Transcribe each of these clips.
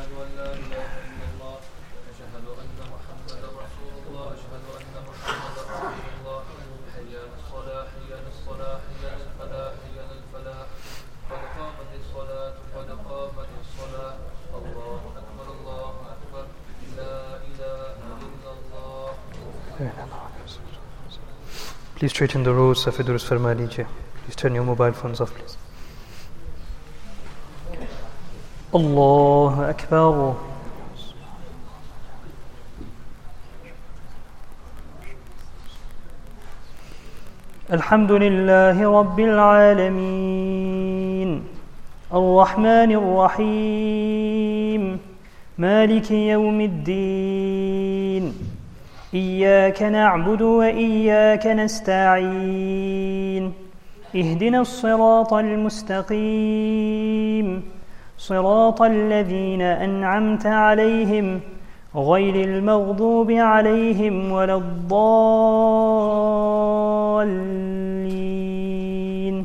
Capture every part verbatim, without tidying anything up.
أشهد أن لا إله إلا الله أشهد أن محمدا رسول الله أشهد أن محمدا رسول الله حي على الصلاة حي على الصلاة حي على الفلاح حي على الفلاح قد قامت الصلاة قد قامت الصلاة الله أكبر الله أكبر لا إله إلا الله. Please straighten the rows. Safi durust farma lijiye. Please turn your mobile phones off, please. Allahu Akbar. Alhamdulillahi Rabbil Alameen. Ar-Rahman Ar-Rahim. Maliki Yawmiddin. إياك نعبد وإياك نستعين اهدنا الصراط المستقيم صراط الذين أنعمت عليهم غير المغضوب عليهم ولا الضالين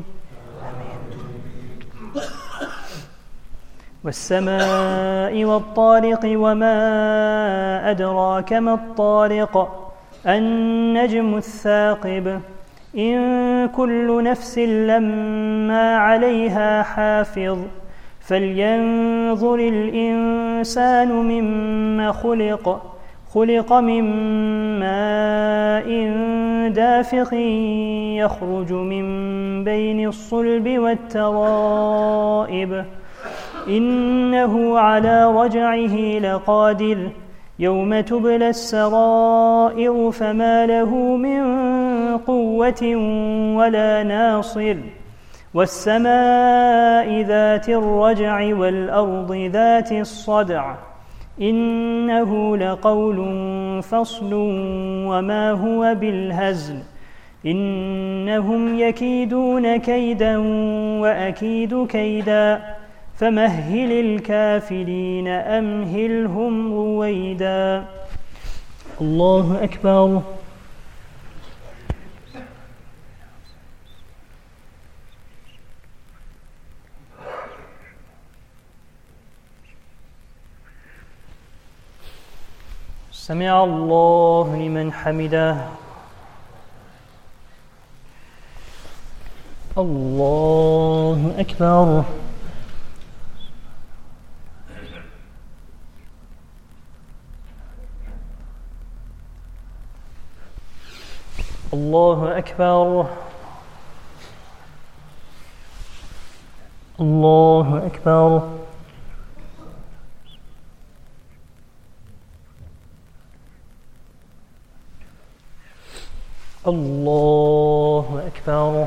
والسماء والطارق وما أدراك ما الطارق النجم الثاقب إن كل نفس لما عليها حافظ فلينظر الإنسان مما خلق خلق من ماء دافق يخرج من بين الصلب والترائب إنه على رجعه لقادر يوم تبلى السرائر فما له من قوة ولا ناصر والسماء ذات الرجع والأرض ذات الصدع إنه لقول فصل وما هو بالهزل إنهم يكيدون كيدا وأكيد كيدا فمهل الكافرين أمهلهم رويدا. الله أكبر. سمع الله لمن حمده. الله أكبر. الله أكبر. الله أكبر. الله أكبر.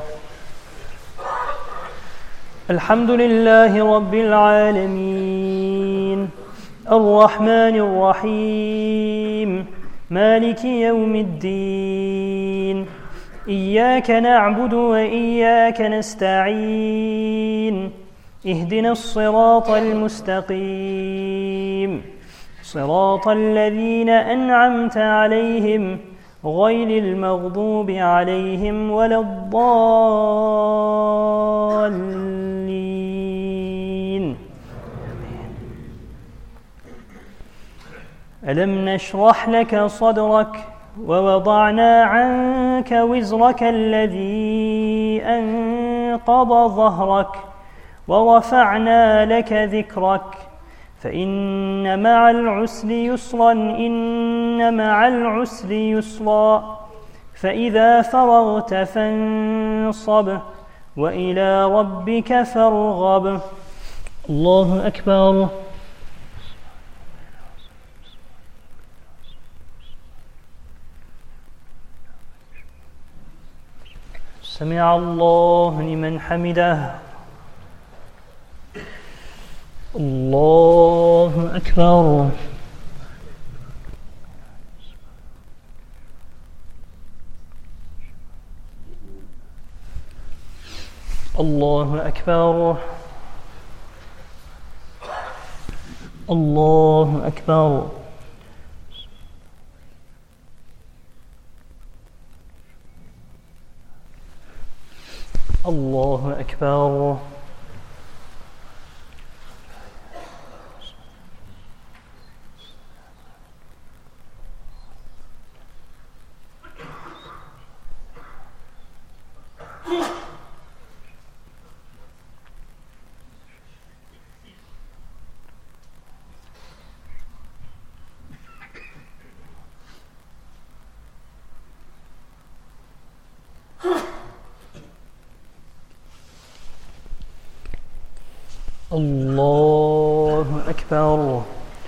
الحمد لله رب العالمين الرحمن الرحيم مالك يوم الدين إياك نعبد وإياك نستعين اهدنا الصراط المستقيم صراط الذين أنعمت عليهم غير المغضوب عليهم ولا الضالين. ألم نشرح لك صدرك ووضعنا عنك وزرك الذي أنقض ظهرك ورفعنا لك ذكرك فإن مع العسر يسرا إن مع العسر يسرا فإذا فرغت فانصب وإلى ربك فارغب. الله أكبر. سمع الله لمن حمده. الله أكبر. الله أكبر. الله أكبر. الله أكبر. الله أكبر.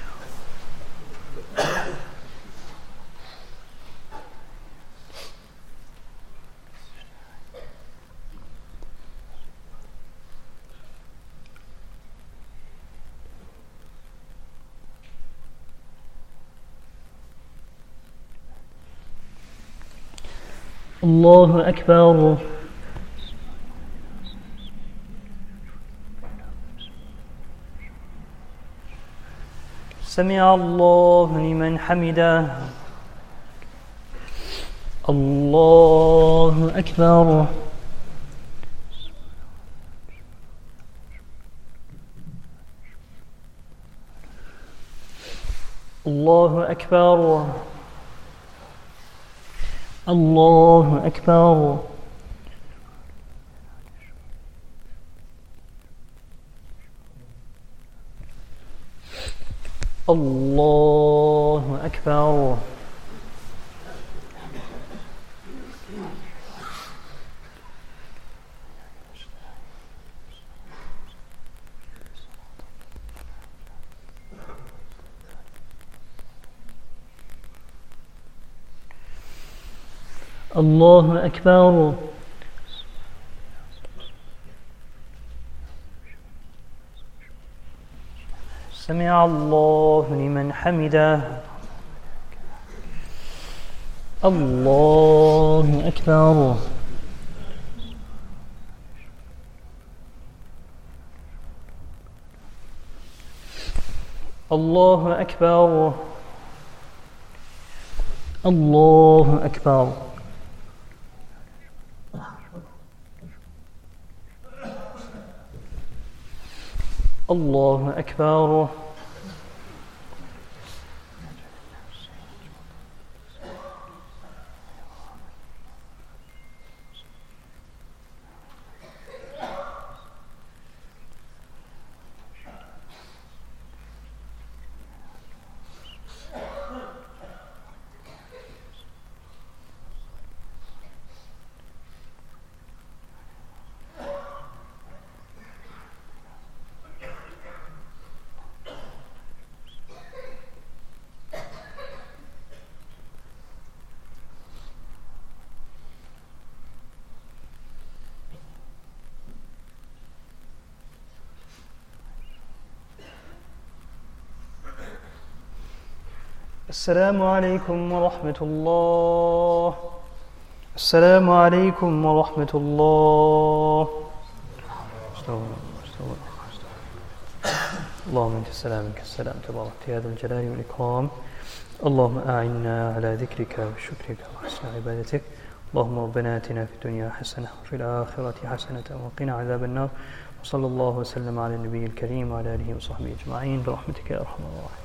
الله أكبر. سمع الله لمن حمده. الله أكبر. الله أكبر. الله أكبر. الله أكبر. الله أكبر. سمع الله لمن حمده. الله أكبر. الله أكبر. الله أكبر. الله أكبر. السلام عليكم ورحمة الله. السلام عليكم ورحمة الله. اللهم أنت السلام منك السلام تبارك يا ذا الجلال والإكرام. اللهم أعنا على ذكرك وشكرك وحسن عبادتك. اللهم ربنا آتنا في الدنيا حسنة وفي الآخرة حسنة وقنا عذاب النار. وصلى الله وسلم على النبي الكريم وعلى آله وصحبه أجمعين برحمتك يا أرحم الراحمين.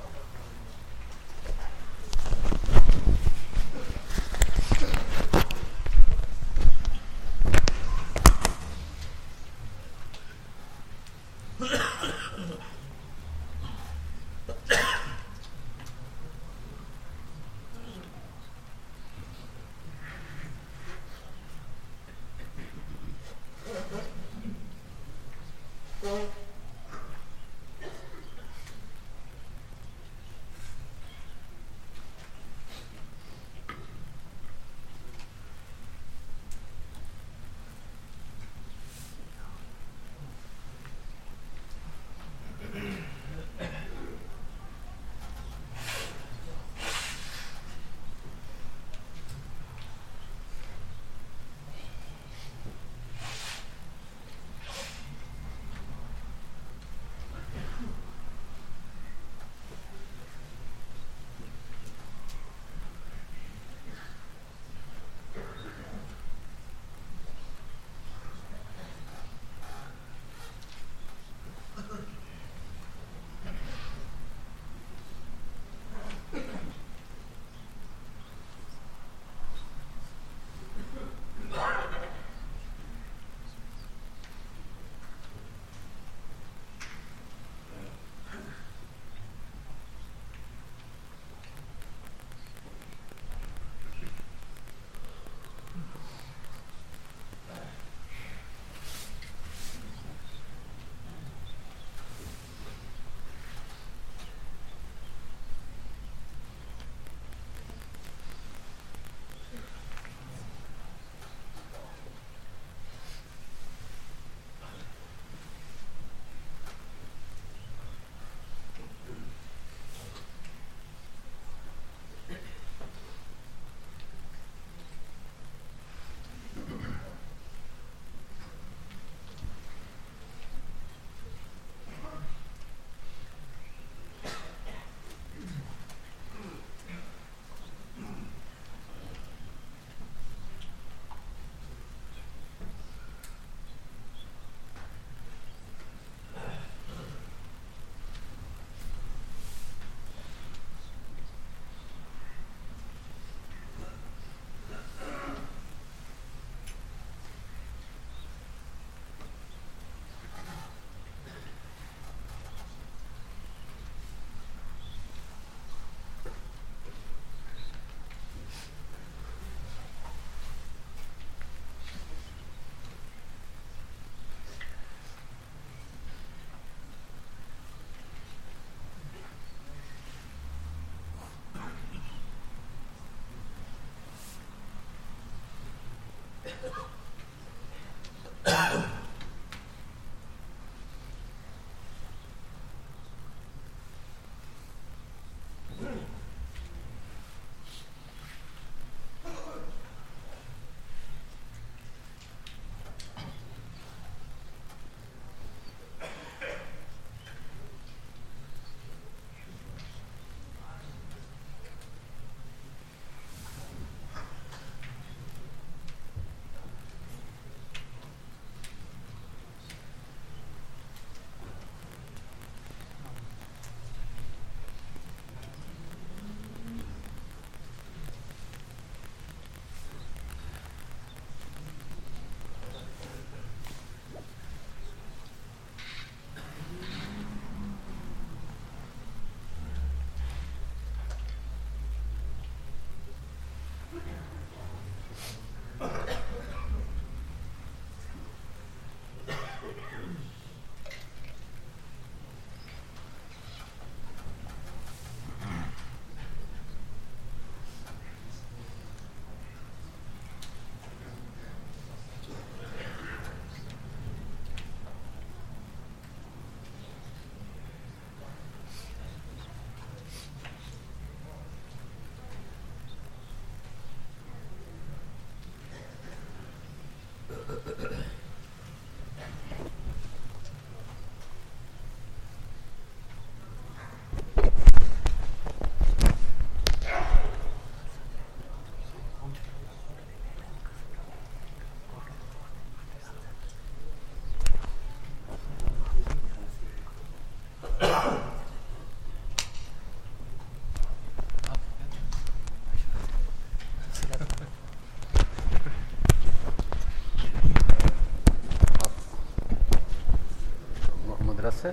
مدرسے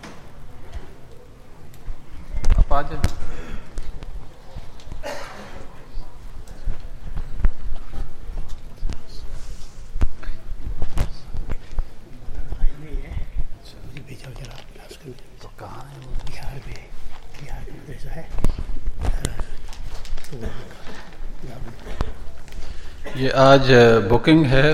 آپ آ جائیں. تو کہاں ہے یہ آج بکنگ ہے.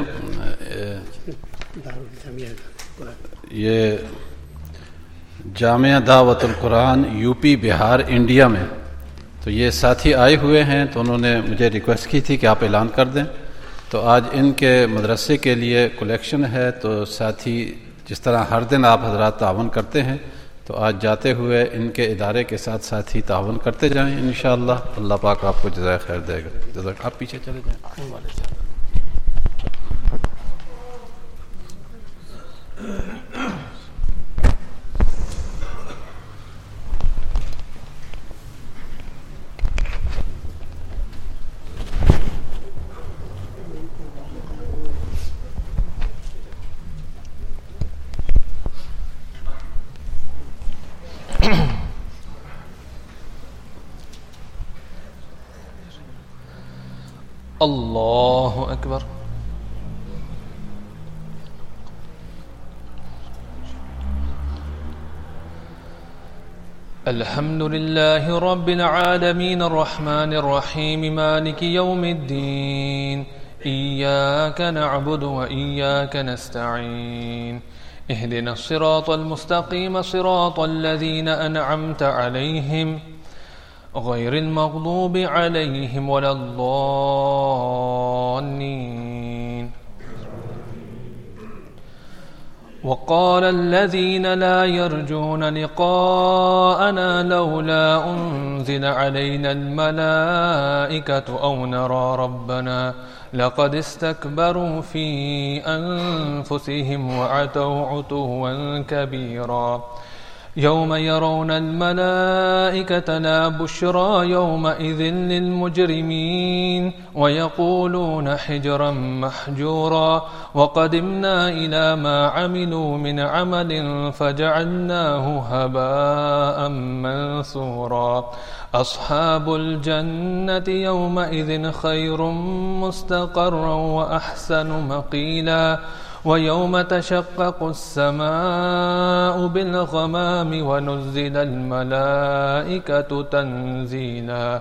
یہ جامعہ دعوت القرآن یو پی بہار انڈیا میں. تو یہ ساتھی آئے ہوئے ہیں تو انہوں نے مجھے ریکویسٹ کی تھی کہ آپ اعلان کر دیں. تو آج ان کے مدرسے کے لیے کلیکشن ہے. تو ساتھی جس طرح ہر دن آپ حضرات تعاون کرتے ہیں تو آج جاتے ہوئے ان کے ادارے کے ساتھ ساتھی تعاون کرتے جائیں انشاءاللہ. اللہ پاک آپ کو جزائے خیر دے گا. جزاک. آپ پیچھے چلے جائیں. اللہ اکبر. الحمد لله رب العالمين الرحمن الرحيم مالك يوم الدين إياك نعبد وإياك نستعين اهدنا الصراط المستقيم صراط الذين أنعمت عليهم غير المغضوب عليهم ولا الضالين. وقال الذين لا يرجون لقاءنا لولا أنزل علينا الملائكة أو نرى ربنا لقد استكبروا في أنفسهم وعتوا عتوا كبيرا. يوم يرون الملائكة لا بشرى يومئذ للمجرمين ويقولون حجرا محجورا. وقدمنا إلى ما عملوا من عمل فجعلناه هباء منثورا. أصحاب الجنة يومئذ خير مستقرا وأحسن مقيلا. ويوم تشقق السماء بالغمام ونزل الملائكة تنزيلا.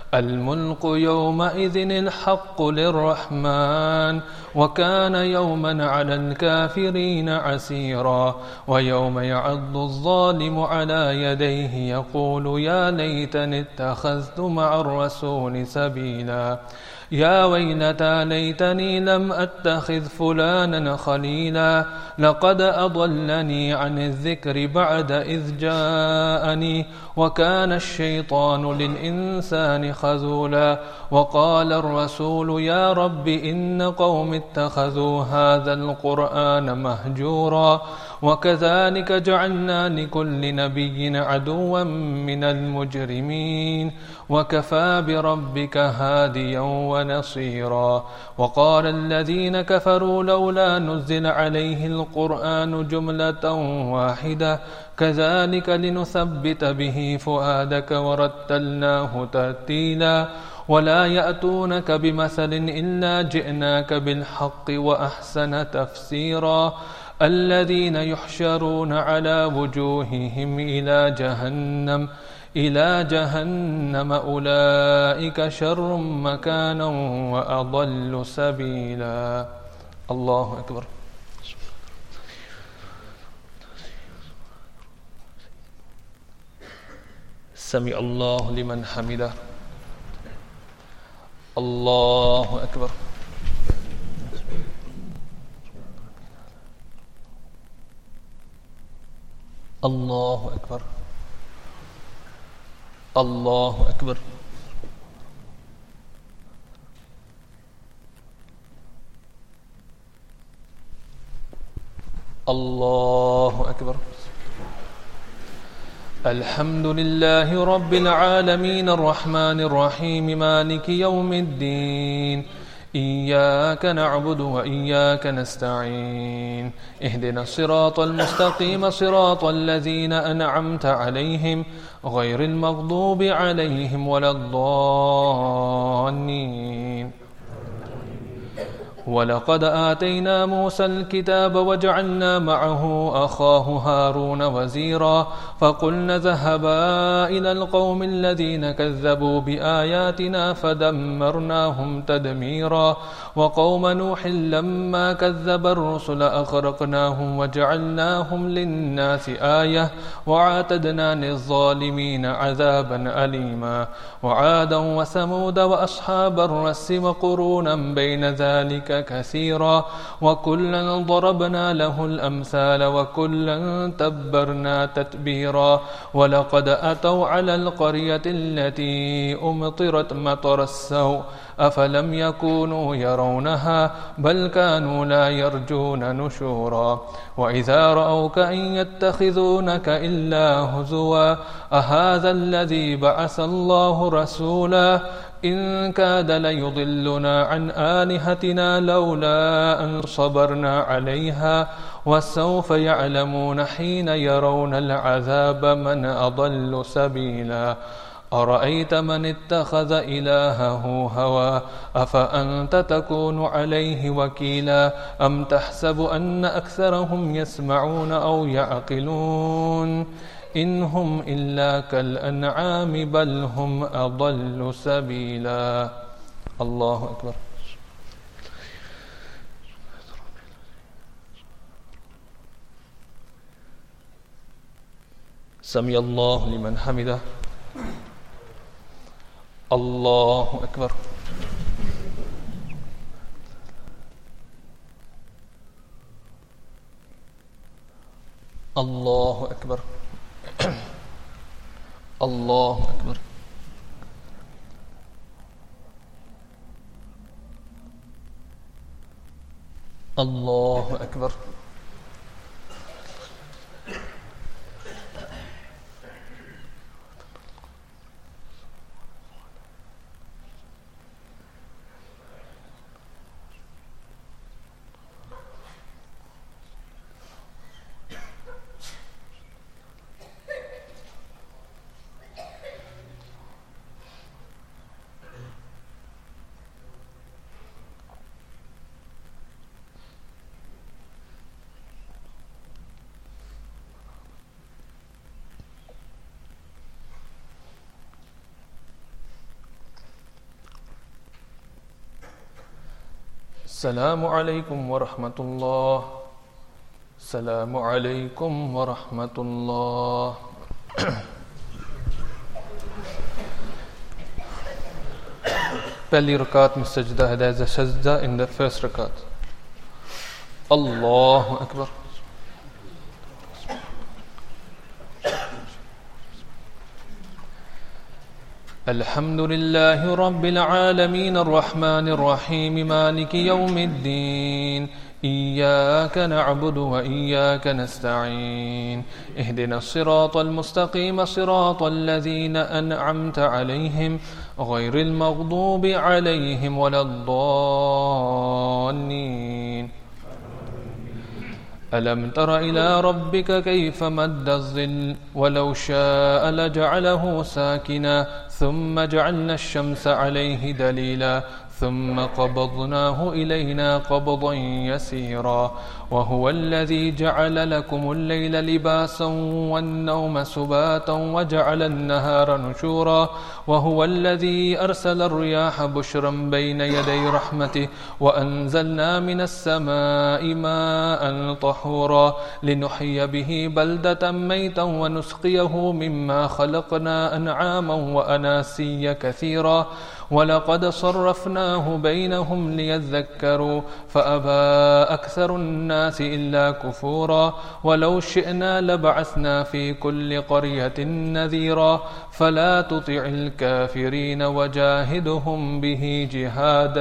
الملك يومئذ الحق للرحمن وكان يوما على الكافرين عسيرا ويوم يعض الظالم على يديه يقول يا ليتني اتخذت مع الرسول سبيلا يا ويلتى ليتني لم أتخذ فلانا خليلا لقد أضلني عن الذكر بعد إذ جاءني وكان الشيطان للإنسان خذولا وقال الرسول يا رب إن قوم اتخذوا هذا القرآن مهجورا وكذلك جعلنا لكل نبي عدوا من المجرمين وكفى بربك هاديا ونصيرا وقال الذين كفروا لولا نزل عليه القرآن جملة واحدة كذلك لنثبت به فؤادك ورتلناه ترتيلا ولا يأتونك بمثل إلا جئناك بالحق وأحسن تفسيرا الذين يحشرون على وجوههم إلى جهنم إلى جهنم أولئك شر مكانا وأضل سبيلا. الله أكبر. سمع الله لمن حمده. الله أكبر. الله أكبر. الله أكبر. الله أكبر. الحمد لله رب العالمين الرحمن الرحيم مالك يوم الدين إياك نعبد وإياك نستعين اهدنا الصراط المستقيم صراط الذين أنعمت عليهم غير المغضوب عليهم ولا الضالين. ولقد آتينا موسى الكتاب وجعلنا معه أخاه هارون وزيرا فقلنا اذهبا إلى القوم الذين كذبوا بآياتنا فدمرناهم تدميرا وقوم نوح لما كذب الرسل أغرقناهم وجعلناهم للناس آية وعاتدنا للظالمين عذابا أليما وعادا وثمود وأصحاب الرس وقرونا بين ذلك كثيرا وكلا ضربنا له الأمثال وكلا تبرنا تتبيرا ولقد أتوا على القرية التي أمطرت مطر السوء أفلم يكونوا يرونها بل كانوا لا يرجون نشورا وإذا رأوك إن يتخذونك إلا هزوا أهذا الذي بعث الله رسولا إن كاد ليضلنا عن آلهتنا لولا أن صبرنا عليها وسوف يعلمون حين يرون العذاب من أضل سبيلا أرأيت من اتخذ إلهه هوى أفأنت تكون عليه وكيلا أم تحسب أن أكثرهم يسمعون أو يعقلون إن هم إلا كالأنعام بل هم أضل سبيلا. الله أكبر. سمع الله لمن حمده. الله أكبر. الله أكبر. الله أكبر. الله أكبر. السلام عليكم ورحمة الله. السلام عليكم ورحمة الله. पहली रकात में सजदा है, there is a sajda in the first rakat. Allahu Akbar. الحمد لله رب العالمين الرحمن الرحيم مالك يوم الدين إياك نعبد وإياك نستعين اهدنا الصراط المستقيم صراط الذين أنعمت عليهم غير المغضوب عليهم ولا الضالين. ألم تر إلى ربك كيف مد الظل ولو شاء لجعله ساكنا ثم جعلنا الشمس عليه دليلا ثم قبضناه إلينا قبضا يسيرا وهو الذي جعل لكم الليل لباسا والنوم سباتا وجعل النهار نشورا وهو الذي أرسل الرياح بشرا بين يدي رحمته وأنزلنا من السماء ماء طهورا لنحيي به بلدة ميتا ونسقيه مما خلقنا أنعاما وأناسيا كثيرا ولقد صرفناه بينهم ليذكروا فأبى أكثر الناس إلا كفورا ولو شئنا لبعثنا في كل قرية نذيرا فلا تطع الكافرين وجاهدهم به جهادا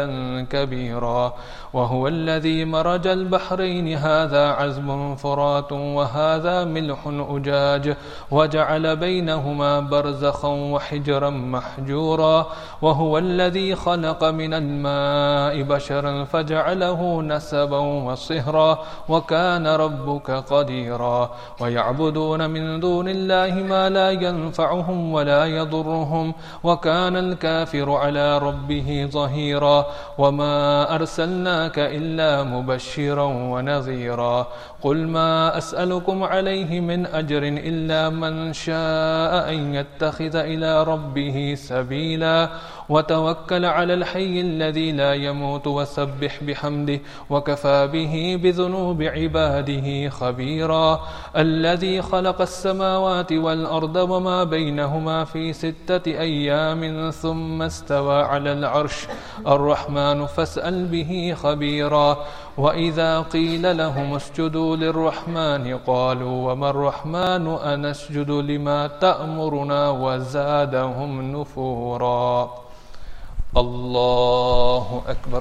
كبيرا وهو الذي مرج البحرين هذا عذب فرات وهذا ملح أجاج وجعل بينهما برزخا وحجرا محجورا وهو الذي خلق من الماء بشرا فجعله نسبا وصهرا وكان ربك قديرا ويعبدون من دون الله ما لا ينفعهم ولا يضرهم وكان الكافر على ربه ظهيرا وما أرسلناك إلا مبشرا ونذيرا قل ما أسألكم عليه من أجر إلا من شاء أن يتخذ إلى ربه سبيلا وتوكل على الحي الذي لا يموت وسبح بحمده وكفى به بذنوب عباده خبيرا الذي خلق السماوات والأرض وما بينهما في ستة أيام ثم استوى على العرش الرحمن فاسأل به خبيرا وإذا قيل لهم اسجدوا للرحمن قالوا وما الرحمن أنسجد لما تأمرنا وزادهم نفورا. الله أكبر.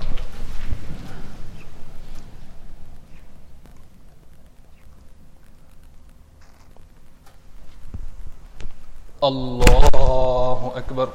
الله أكبر.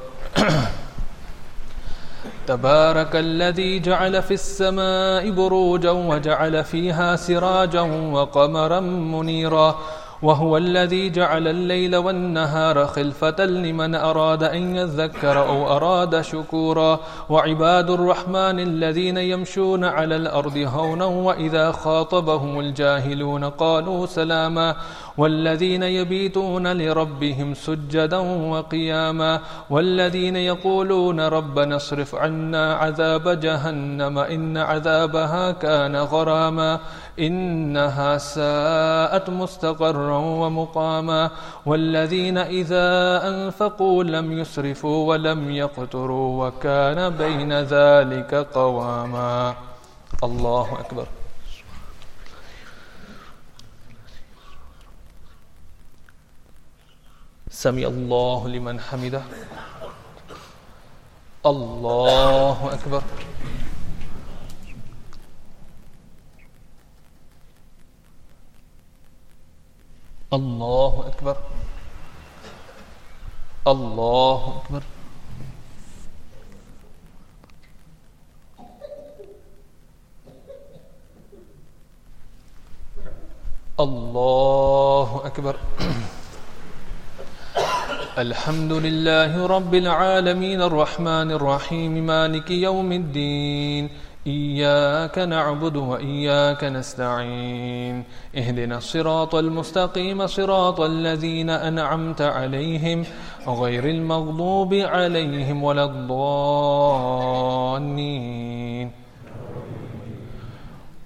تبارك الذي جعل في السماء بروجا وجعل فيها سراجا وقمرا منيرا وهو الذي جعل الليل والنهار خلفة لمن أراد أن يذكر أو أراد شكورا وعباد الرحمن الذين يمشون على الأرض هونا وإذا خاطبهم الجاهلون قالوا سلاما والذين يبيتون لربهم سجدا وقياما والذين يقولون ربنا اصرف عنا عذاب جهنم إن عذابها كان غراما إنها ساءت مستقرا ومقاما والذين إذا أنفقوا لم يسرفوا ولم يقتروا وكان بين ذلك قواما. الله أكبر. سمع الله لمن حمده. الله أكبر. الله أكبر. الله أكبر. الله أكبر. الحمد لله رب العالمين الرحمن الرحيم مالك يوم الدين إياك نعبد وإياك نستعين اهدنا الصراط المستقيم صراط الذين أنعمت عليهم غير المغضوب عليهم ولا الضالين.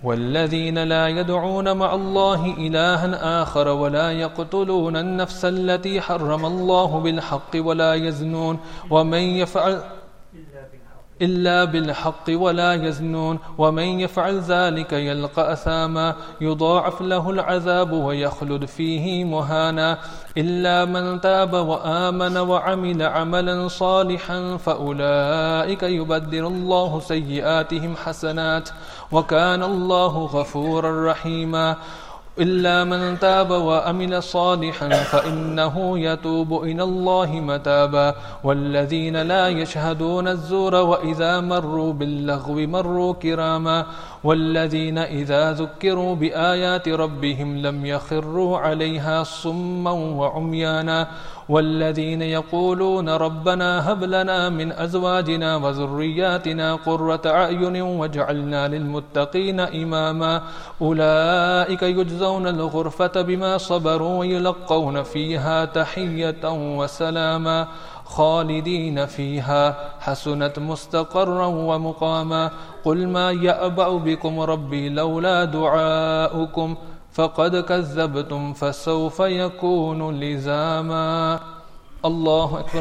والذين لا يدعون مع الله إلها آخر ولا يقتلون النفس التي حرم الله بالحق ولا يزنون ومن يفعل إلا بالحق ولا يزنون ومن يفعل ذلك يلقى أثاما يضاعف له العذاب ويخلد فيه مهانا إلا من تاب وآمن وعمل عملا صالحا فأولئك يبدل الله سيئاتهم حسنات وكان الله غفورا رحيما إلا من تاب وأمل صالحا فإنه يتوب إلى الله متابا والذين لا يشهدون الزور وإذا مروا باللغو مروا كراما والذين إذا ذكروا بآيات ربهم لم يخروا عليها صما وعميانا والذين يقولون ربنا هب لنا من أزواجنا وذرياتنا قرة أعين واجعلنا للمتقين إماما أولئك يجزون الغرفة بما صبروا ويلقون فيها تحية وسلاما خالدين فيها حسنت مستقرا ومقاما قل ما يأبأ بكم ربي لولا دعاؤكم فقد كذبتم فسوف يكون لزاما. الله أكبر.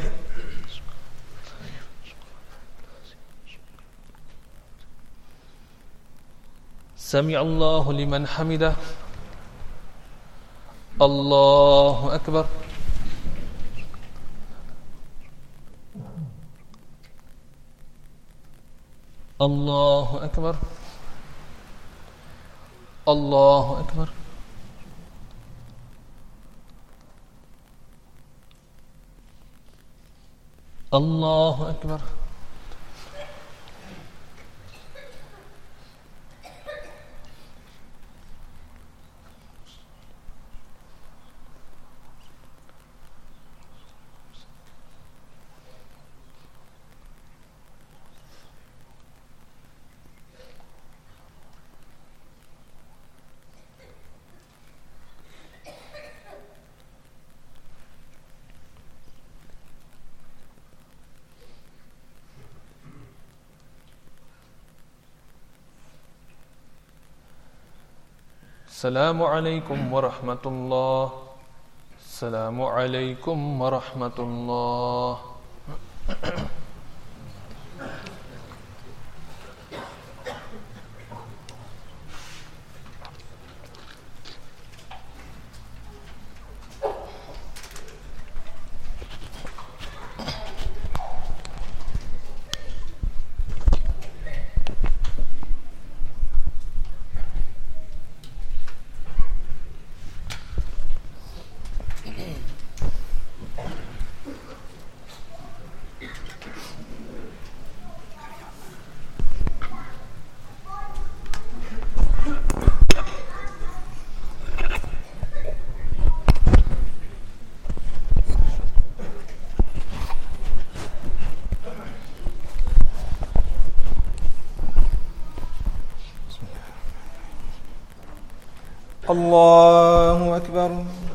سمع الله لمن حمده. الله أكبر. الله أكبر. الله أكبر. الله أكبر. السلام عليكم ورحمة الله. السلام عليكم ورحمة الله. الله أكبر.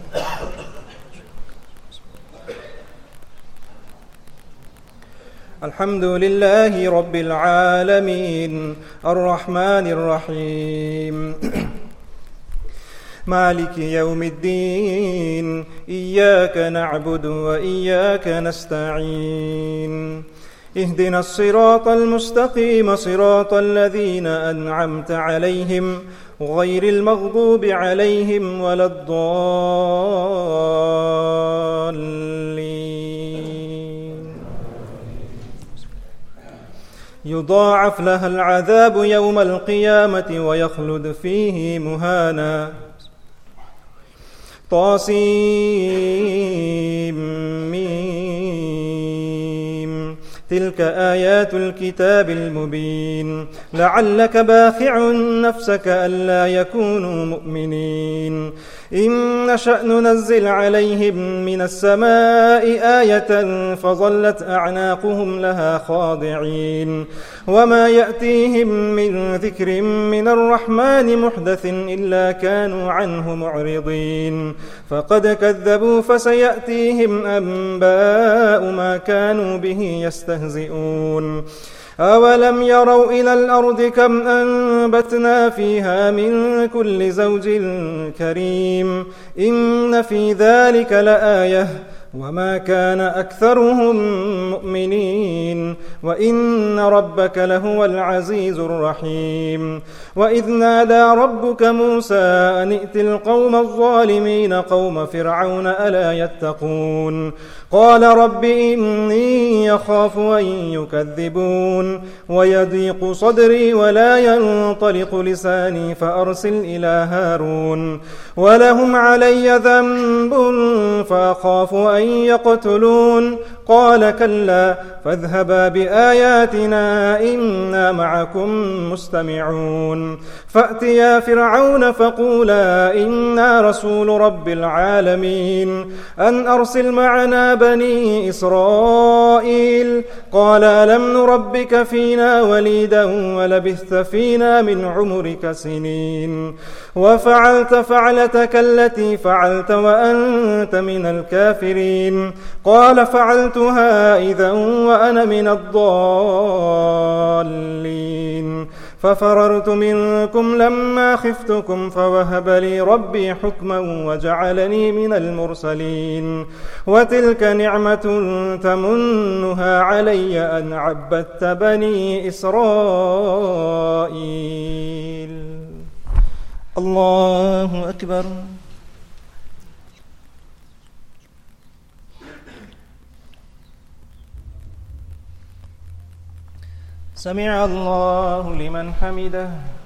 الحمد لله رب العالمين الرحمن الرحيم مالك يوم الدين إياك نعبد وإياك نستعين اهدنا الصراط المستقيم صراط الذين أنعمت عليهم غير المغضوب عليهم ولا الضالين. يضاعف لها العذاب يوم القيامة ويخلد فيه مهانا. طاسيم تلك آيات الكتاب المبين لعلك باخع نفسك ألا يكونوا مؤمنين إن نشأ ننزل عليهم من السماء آية فظلت أعناقهم لها خاضعين وما يأتيهم من ذكر من الرحمن محدث إلا كانوا عنه معرضين فقد كذبوا فسيأتيهم أنباء ما كانوا به يستهزئون أولم يروا إلى الأرض كم أنبتنا فيها من كل زوج كريم إن في ذلك لآية وما كان أكثرهم مؤمنين وإن ربك لهو العزيز الرحيم وإذ نادى ربك موسى أن ائت القوم الظالمين قوم فرعون ألا يتقون قال رب إني يخاف أن يكذبون ويضيق صدري ولا ينطلق لساني فأرسل إلى هارون ولهم علي ذنب فأخاف أن يقتلون قال كلا فاذهبا بآياتنا إنا معكم مستمعون فأتيا فرعون فقولا إنا رسول رب العالمين أن أرسل معنا بني إسرائيل قال ألم نربك فينا وليدا ولبثت فينا من عمرك سنين وفعلت فعلتك التي فعلت وأنت من الكافرين قال فعلتها إذا وأنا من الضالين ففررت منكم لما خفتكم فوهب لي ربي حكما وجعلني من المرسلين وتلك نعمة تمنها علي أن عبدت بني إسرائيل. الله أكبر. سمع الله لمن حمده.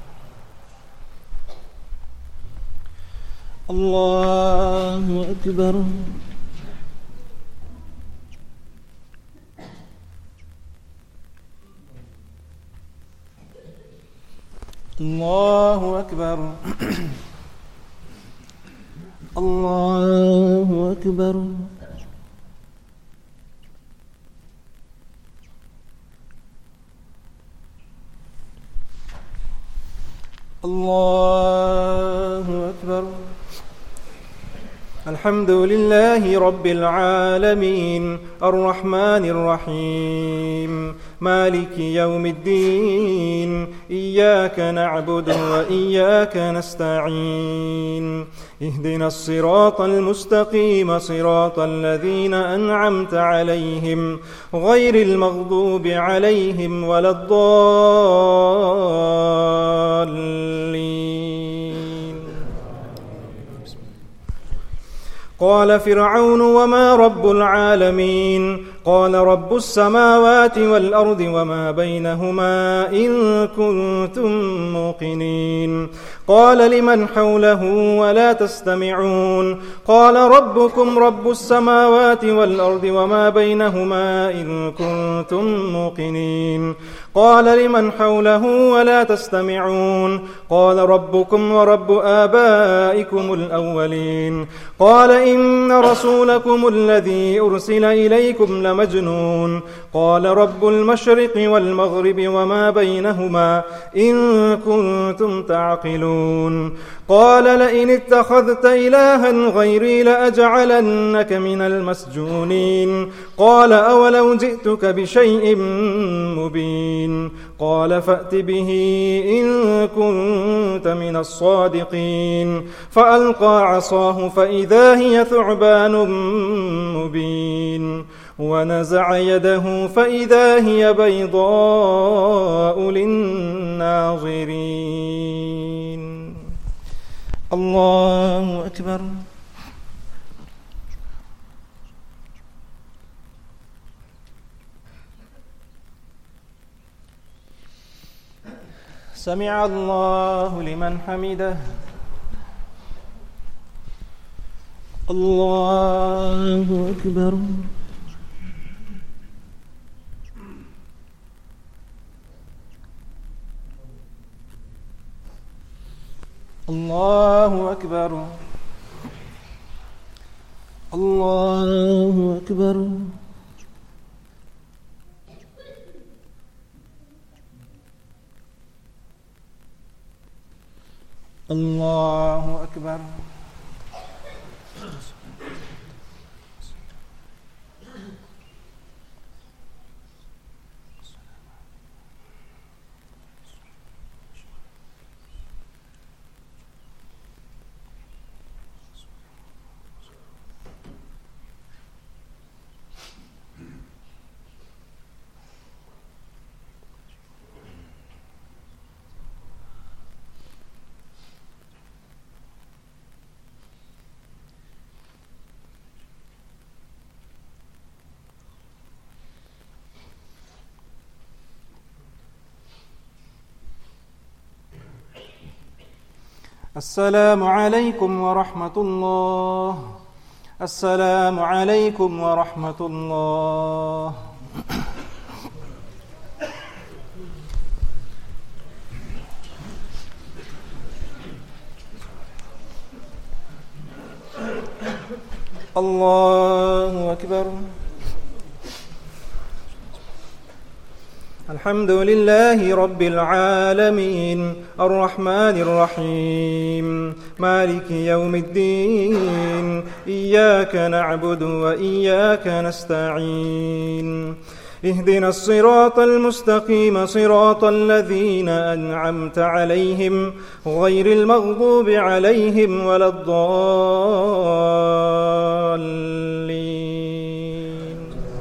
الله أكبر. الله أكبر. الله أكبر. الله أكبر. الحمد لله رب العالمين الرحمن الرحيم مالك يوم الدين إياك نعبد وإياك نستعين اهدنا الصراط المستقيم صراط الذين أنعمت عليهم غير المغضوب عليهم ولا الضالين. قال فرعون وما رب العالمين قال رب السماوات والأرض وما بينهما إن كنتم موقنين قال لمن حوله ولا تستمعون قال ربكم رب السماوات والأرض وما بينهما إن كنتم موقنين قال لمن حوله ولا تستمعون قال ربكم ورب آبائكم الأولين قال إن رسولكم الذي أرسل إليكم لمجنون قال رب المشرق والمغرب وما بينهما إن كنتم تعقلون قال لئن اتخذت إلها غيري لأجعلنك من المسجونين قال أولو جئتك بشيء مبين قال فأت به إن كنت من الصادقين فألقى عصاه فإذا هي ثعبان مبين ونزع يده فإذا هي بيضاء للناظرين. الله أكبر. سمع الله لمن حمده. الله أكبر. الله أكبر. الله أكبر. الله أكبر. السلام عليكم ورحمة الله. السلام عليكم ورحمة الله. الله أكبر. الحمد لله رب العالمين الرحمن الرحيم مالك يوم الدين إياك نعبد وإياك نستعين اهدنا الصراط المستقيم صراط الذين أنعمت عليهم غير المغضوب عليهم ولا الضالين.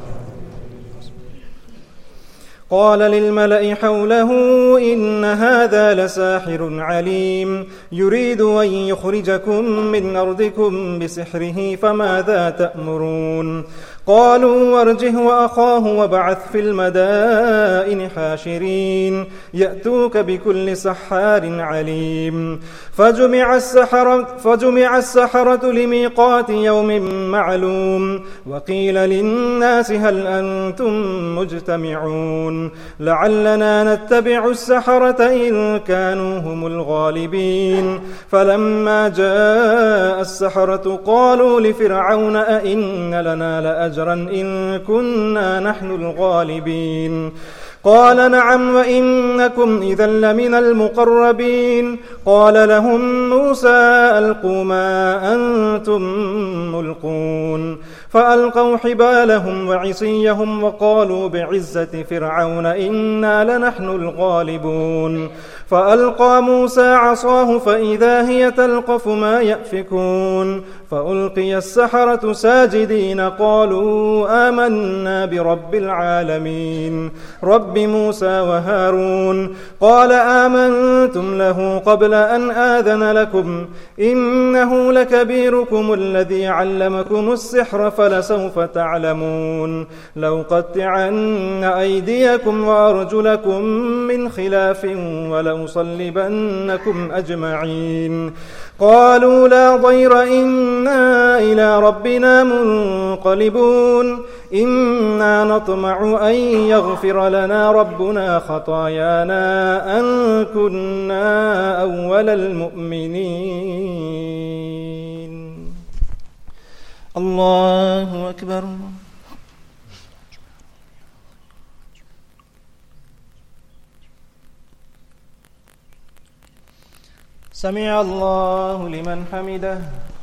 قال للملأ حوله إن هذا لساحر عليم يريد أن يخرجكم من أرضكم بسحره فماذا تأمرون؟ قالوا وارجه وأخاه وابعث في المدائن حاشرين يأتوك بكل سحار عليم. فجمع السحرة, فجمع السحرة لميقات يوم معلوم وقيل للناس هل أنتم مجتمعون لعلنا نتبع السحرة إن كانوا هم الغالبين. فلما جاء السحرة قالوا لفرعون أئن لنا لأجرا إن كنا نحن الغالبين. قال نعم وإنكم إذا لمن المقربين. قال لهم موسى ألقوا ما أنتم ملقون فألقوا حبالهم وعصيهم وقالوا بعزة فرعون إنا لنحن الغالبون. فألقى موسى عصاه فإذا هي تلقف ما يأفكون فألقي السحرة ساجدين قالوا آمنا برب العالمين رب موسى وهارون. قال آمنتم له قبل أن آذن لكم إنه لكبيركم الذي علمكم السحر فلسوف تعلمون لأقطعن أيديكم وأرجلكم من خلاف ولأصلبنكم أجمعين. قالوا لا ضير إنا إلى ربنا منقلبون إنا نطمع أن يغفر لنا ربنا خطايانا أن كنا أول المؤمنين. الله أكبر. سمع الله لمن حمده.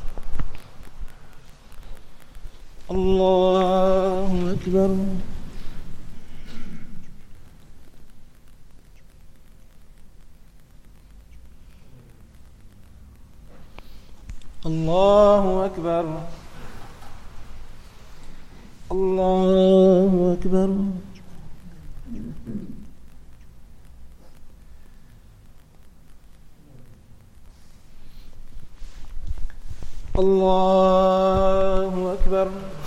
الله أكبر. الله أكبر. الله أكبر. الله أكبر.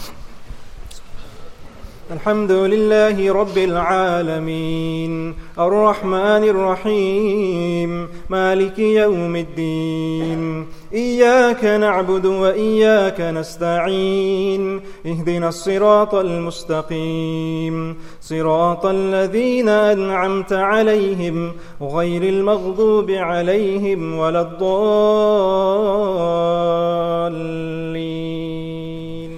الحمد لله رب العالمين الرحمن الرحيم مالك يوم الدين إياك نعبد وإياك نستعين اهدنا الصراط المستقيم صراط الذين أنعمت عليهم غير المغضوب عليهم ولا الضالين.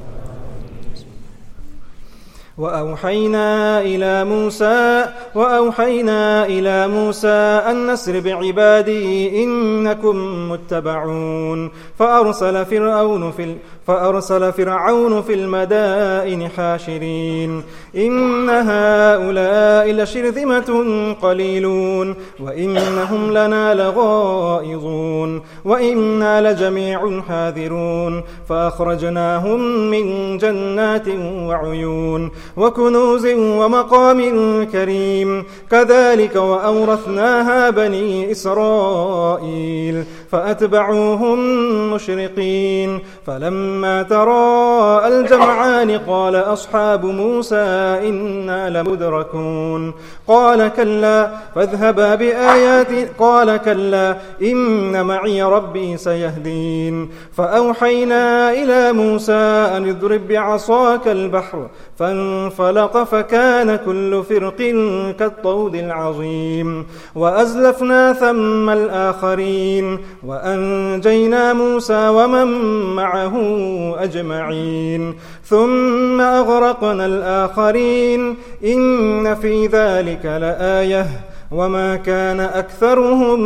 وأوحينا إلى موسى وأوحينا إلى موسى أن نسر بعبادي إنكم متبعون فأرسل فرعون في فأرسل فرعون في المدائن حاشرين إن هؤلاء لشرذمة قليلون وإنهم لنا لغائظون وإنا لجميع حاذرون فأخرجناهم من جنات وعيون وكنوز ومقام كريم كذلك وأورثناها بني إسرائيل فأتبعوهم مشرقين فلما تراءى الجمعان قال أصحاب موسى إنا لمدركون قال كلا فاذهبا بآياتي قال كلا إن معي ربي سيهدين فأوحينا إلى موسى أن اضرب بعصاك البحر فانفلق فكان كل فرق كالطود العظيم وأزلفنا ثم الآخرين وأنجينا موسى ومن معه أجمعين ثم أغرقنا الآخرين إن في ذلك لآية وما كان أكثرهم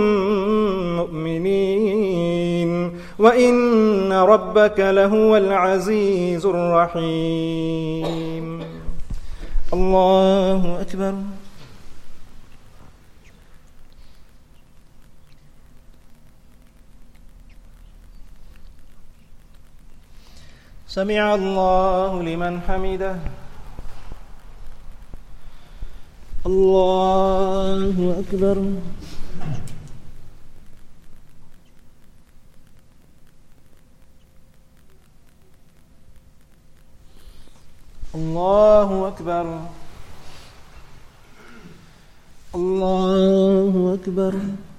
مؤمنين وإن ربك لهو العزيز الرحيم. الله أكبر. سمع الله لمن حمده. الله أكبر. الله أكبر. الله أكبر.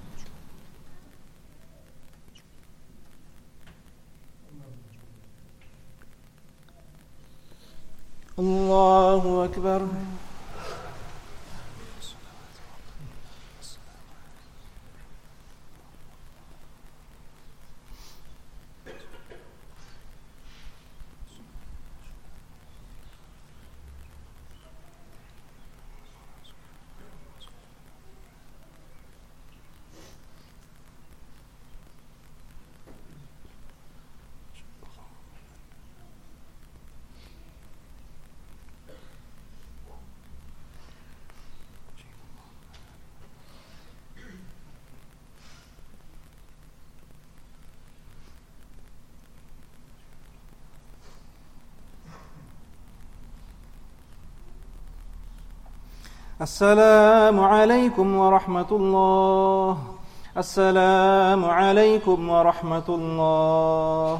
الله أكبر. السلام عليكم ورحمة الله. السلام عليكم ورحمة الله.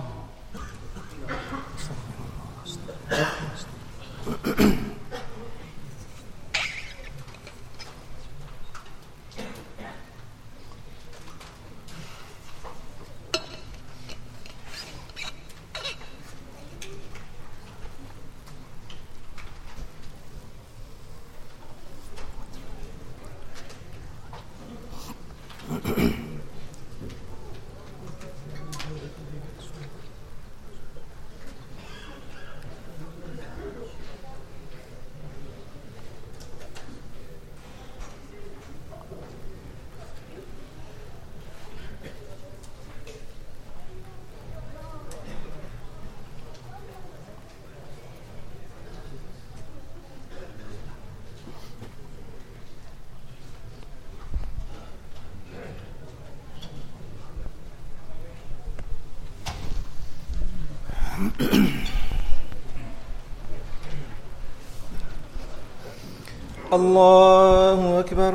الله أكبر.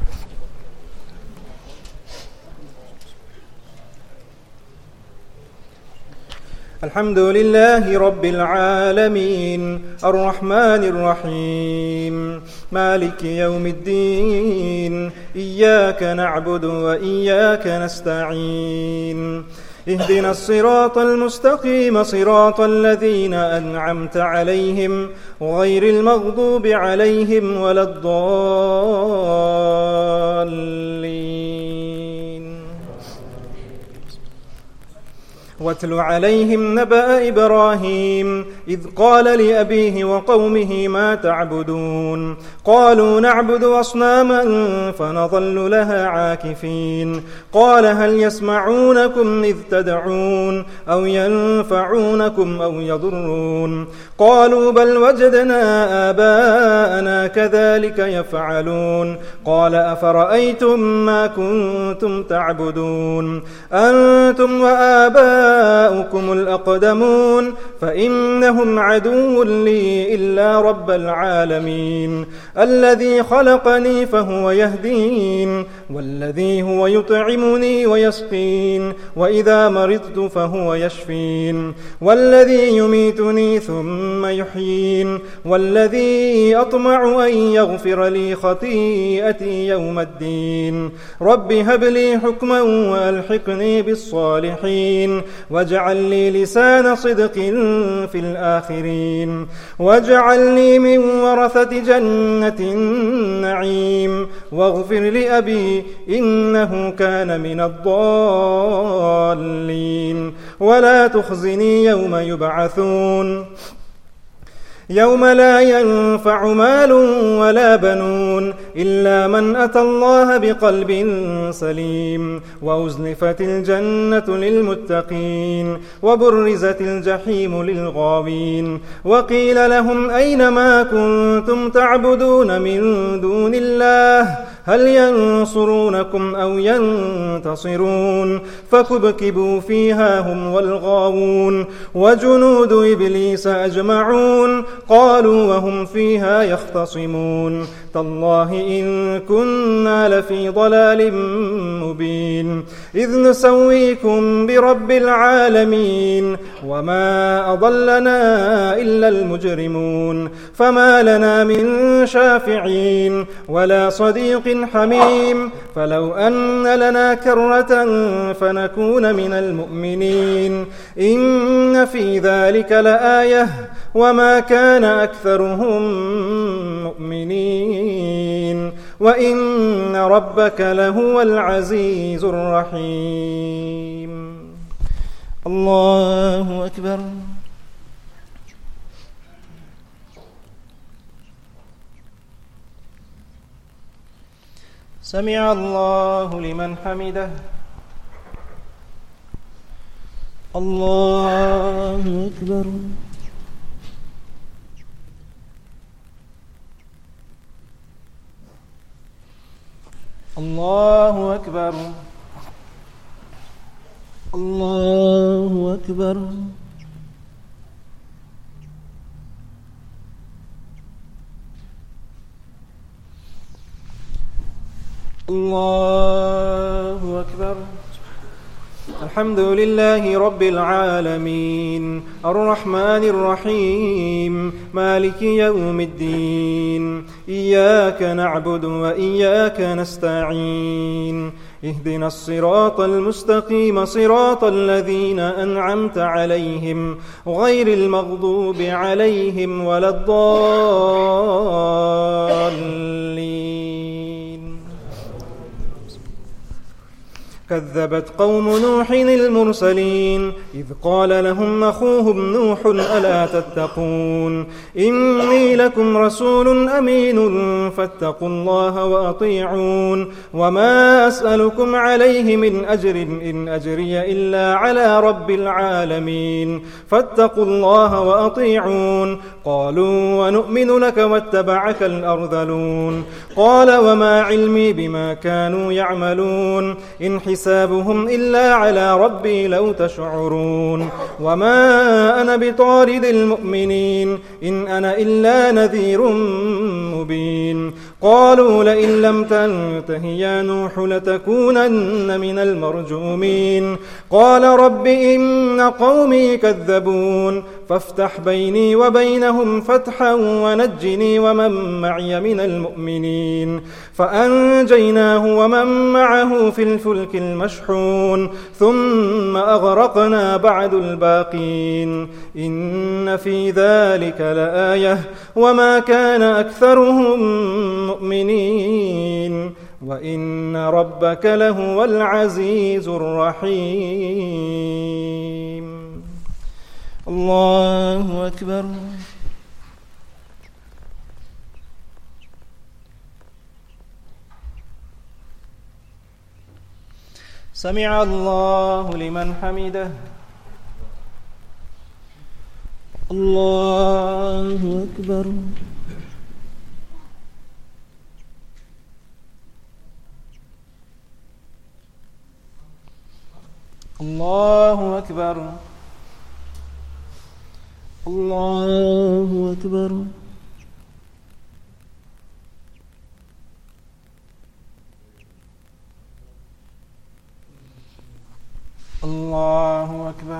الحمد لله رب العالمين الرحمن الرحيم مالك يوم الدين إياك نعبد وإياك نستعين اهدنا الصراط المستقيم صراط الذين أنعمت عليهم غير المغضوب عليهم ولا الضالين. واتل عليهم نبأ إبراهيم إذ قال لأبيه وقومه ما تعبدون قالوا نعبد أصناما فنظل لها عاكفين قال هل يسمعونكم إذ تدعون أو ينفعونكم أو يضرون قالوا بل وجدنا آباءنا كذلك يفعلون قال أفرأيتم ما كنتم تعبدون أنتم وآباؤكم الأقدمون فإنهم عدو لي إلا رب العالمين الذي خلقني فهو يهدين والذي هو يطعمني ويسقين وإذا مرضت فهو يشفين والذي يميتني ثم يحيين والذي أطمع أن يغفر لي خطيئتي يوم الدين رب هب لي حكما وألحقني بالصالحين واجعل لي لسان صدق في الآخرين واجعلني من ورثة جنة النعيم واغفر لأبي إنه كان من الضالين ولا تخزني يوم يبعثون يوم لا ينفع مال ولا بنون إلا من أتى الله بقلب سليم وأزلفت الجنة للمتقين وبرزت الجحيم للغاوين وقيل لهم أين ما كنتم تعبدون من دون الله هل ينصرونكم أو ينتصرون فكبكبوا فيها هم والغاوون وجنود إبليس أجمعون قالوا وهم فيها يختصمون تالله إن كنا لفي ضلال مبين إذ نسويكم برب العالمين وما أضلنا إلا المجرمون فما لنا من شافعين ولا صديق حميم فلو أن لنا كرة فنكون من المؤمنين إن في ذلك لآية وما كان أكثرهم مؤمنين وإن ربك لهو العزيز الرحيم الله أكبر سمع الله لمن حمده الله أكبر الله أكبر الله أكبر الله أكبر الحمد لله رب العالمين الرحمن الرحيم مالك يوم الدين إياك نعبد وإياك نستعين اهدنا الصراط المستقيم صراط الذين أنعمت عليهم غير المغضوب عليهم ولا الضالين كذبت قوم نوح المرسلين إذ قال لهم أخوهم نوح ألا تتقون إني لكم رسول أمين فاتقوا الله وأطيعون وما أسألكم عليه من أجر إن أجري إلا على رب العالمين فاتقوا الله وأطيعون قالوا ونؤمن لك واتبعك الأرذلون قال وما علمي بما كانوا يعملون إن حسابهم إلا على ربي لو تشعرون وما أنا بطارد المؤمنين إن أنا إلا نذير مبين قالوا لئن لم تنته يا نوح لتكونن من المرجومين قال رب إن قومي كذبون فافتح بيني وبينهم فتحا ونجني ومن معي من المؤمنين فأنجيناه ومن معه في الفلك المشحون ثم أغرقنا بعد الباقين إن في ذلك لآية وما كان أكثرهم مؤمنين وإن ربك لهو العزيز الرحيم الله أكبر سمع الله لمن حمده الله أكبر الله أكبر الله أكبر. الله أكبر.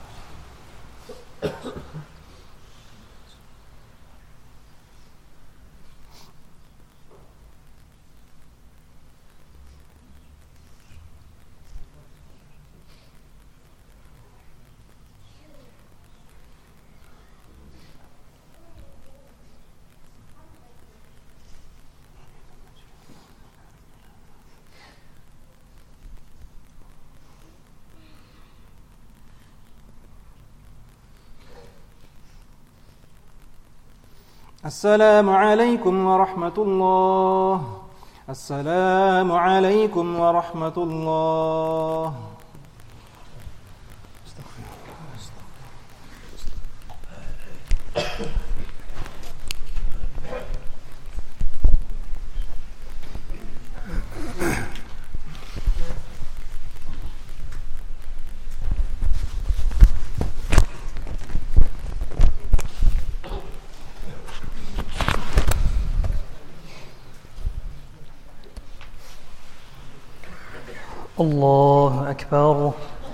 السلام عليكم ورحمة الله. السلام عليكم ورحمة الله. الله أكبر.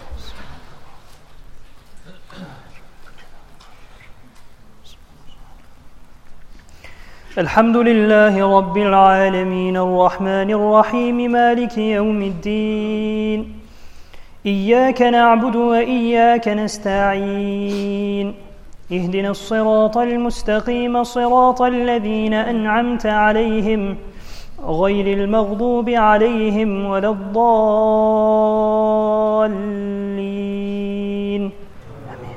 الحمد لله رب العالمين الرحمن الرحيم مالك يوم الدين. إياك نعبد وإياك نستعين. اهدنا الصراط المستقيم صراط الذين أنعمت عليهم غير المغضوب عليهم ولا الضالين. آمين.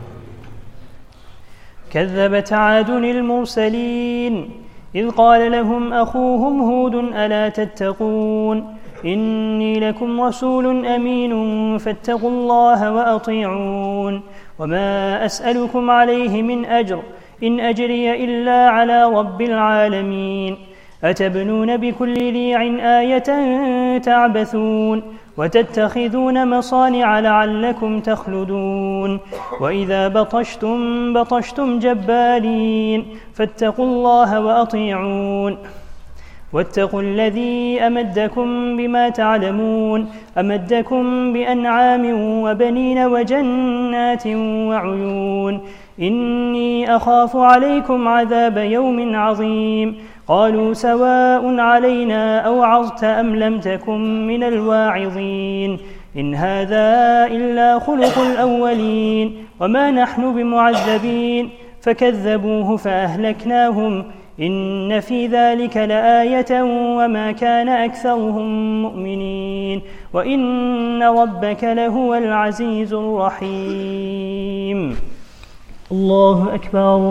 كذبت عاد المرسلين إذ قال لهم أخوهم هود ألا تتقون إني لكم رسول أمين فاتقوا الله وأطيعون وما أسألكم عليه من أجر إن أجري إلا على رب العالمين. أتبنون بكل ريع آية تعبثون وتتخذون مصانع لعلكم تخلدون وإذا بطشتم بطشتم جبارين فاتقوا الله وأطيعون واتقوا الذي أمدكم بما تعلمون أمدكم بأنعام وبنين وجنات وعيون إني أخاف عليكم عذاب يوم عظيم. قالوا سواء علينا أوعظت أم لم تكن من الواعظين إن هذا إلا خلق الأولين وما نحن بمعذبين فكذبوه فأهلكناهم إن في ذلك لآية وما كان أكثرهم مؤمنين وإن ربك لهو العزيز الرحيم. الله أكبر.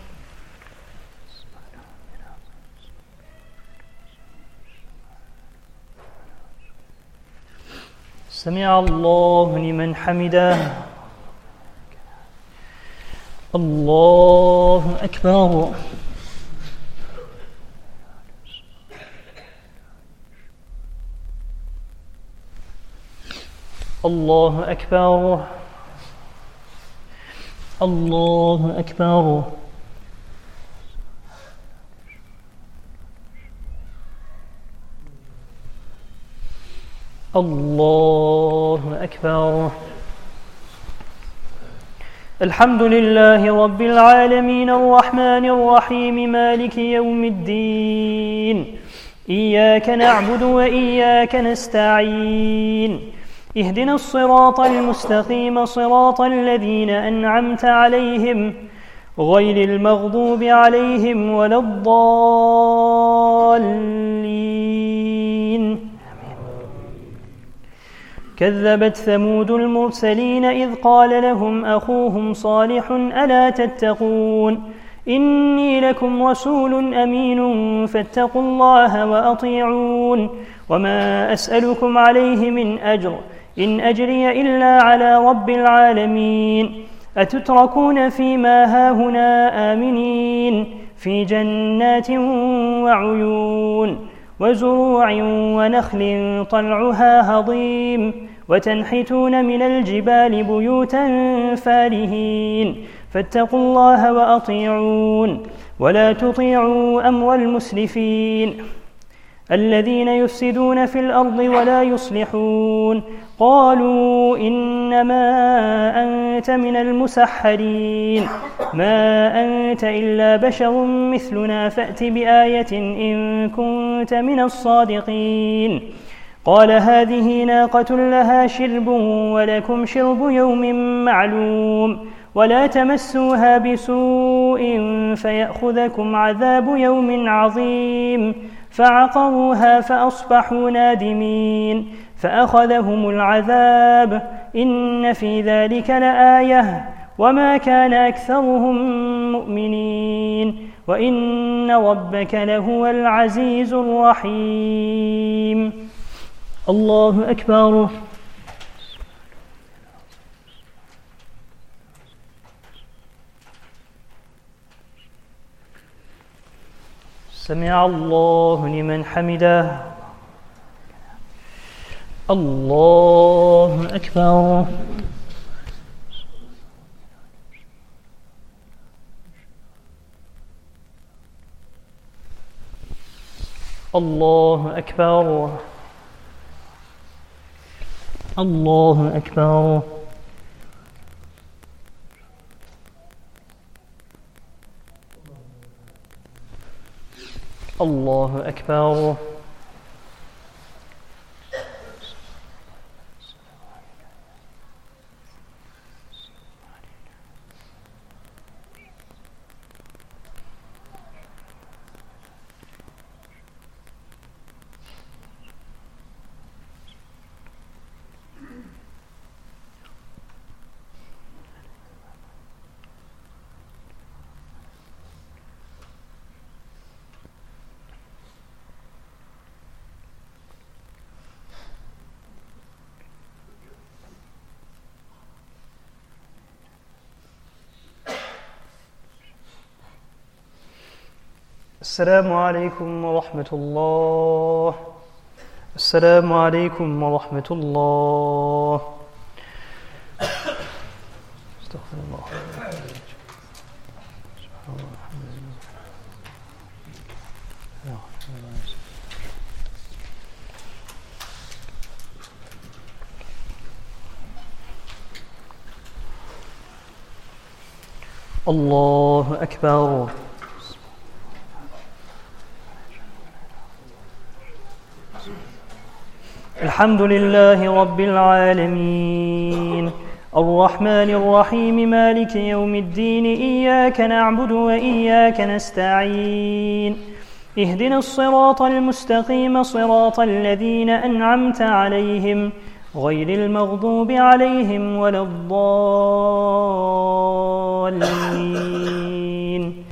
سمع الله لمن حمده. الله أكبر. الله أكبر. الله أكبر. الله أكبر. الحمد لله رب العالمين الرحمن الرحيم مالك يوم الدين. إياك نعبد وإياك نستعين. اهدنا الصراط المستقيم صراط الذين أنعمت عليهم غير المغضوب عليهم ولا الضالين. كذبت ثمود المرسلين إذ قال لهم أخوهم صالح ألا تتقون إني لكم رسول أمين فاتقوا الله وأطيعون وما أسألكم عليه من أجر إن أجري إلا على رب العالمين. أتتركون فيما هاهنا آمنين في جنات وعيون وزروع ونخل طلعها هضيم وتنحتون من الجبال بيوتا فارهين فاتقوا الله وأطيعون ولا تطيعوا أمر المسرفين الذين يفسدون في الأرض ولا يصلحون قالوا إنما أنت من المسحرين ما أنت إلا بشر مثلنا فأت بآية إن كنت من الصادقين قال هذه ناقة لها شرب ولكم شرب يوم معلوم ولا تمسوها بسوء فيأخذكم عذاب يوم عظيم فعقروها فأصبحوا نادمين فأخذهم العذاب إن في ذلك لآية وما كان أكثرهم مؤمنين وإن ربك لهو العزيز الرحيم. الله أكبر. سمع الله لمن حمده. الله أكبر. الله أكبر. الله أكبر. الله أكبر. السلام عليكم ورحمة الله. السلام عليكم ورحمة الله. استغفر الله. الله أكبر. الحمد لله رب العالمين الرحمن الرحيم مالك يوم الدين إياك نعبد وإياك نستعين اهدنا الصراط المستقيم صراط الذين أنعمت عليهم غير المغضوب عليهم ولا الضالين.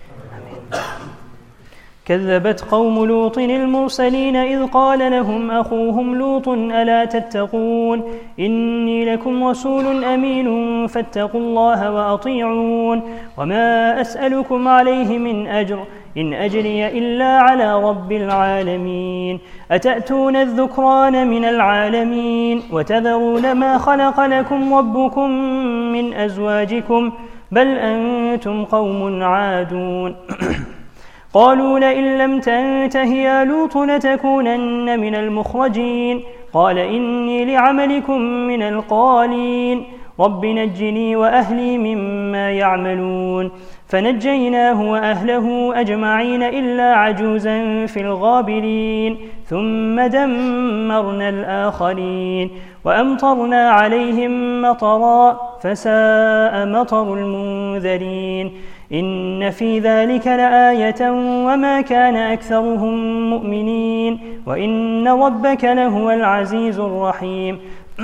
كذبت قوم لوط المرسلين إذ قال لهم أخوهم لوط ألا تتقون إني لكم رسول أمين فاتقوا الله وأطيعون وما أسألكم عليه من أجر إن أجري إلا على رب العالمين أتأتون الذكران من العالمين وتذرون ما خلق لكم ربكم من أزواجكم بل أنتم قوم عادون. قالوا لئن لم تنته يا لوط لتكونن من المخرجين قال إني لعملكم من القالين رب نجني وأهلي مما يعملون فنجيناه وأهله أجمعين إلا عجوزا في الغابرين ثم دمرنا الآخرين وأمطرنا عليهم مطرا فساء مطر المنذرين إن في ذلك لآية وما كان أكثرهم مؤمنين وإن ربك لهو العزيز الرحيم.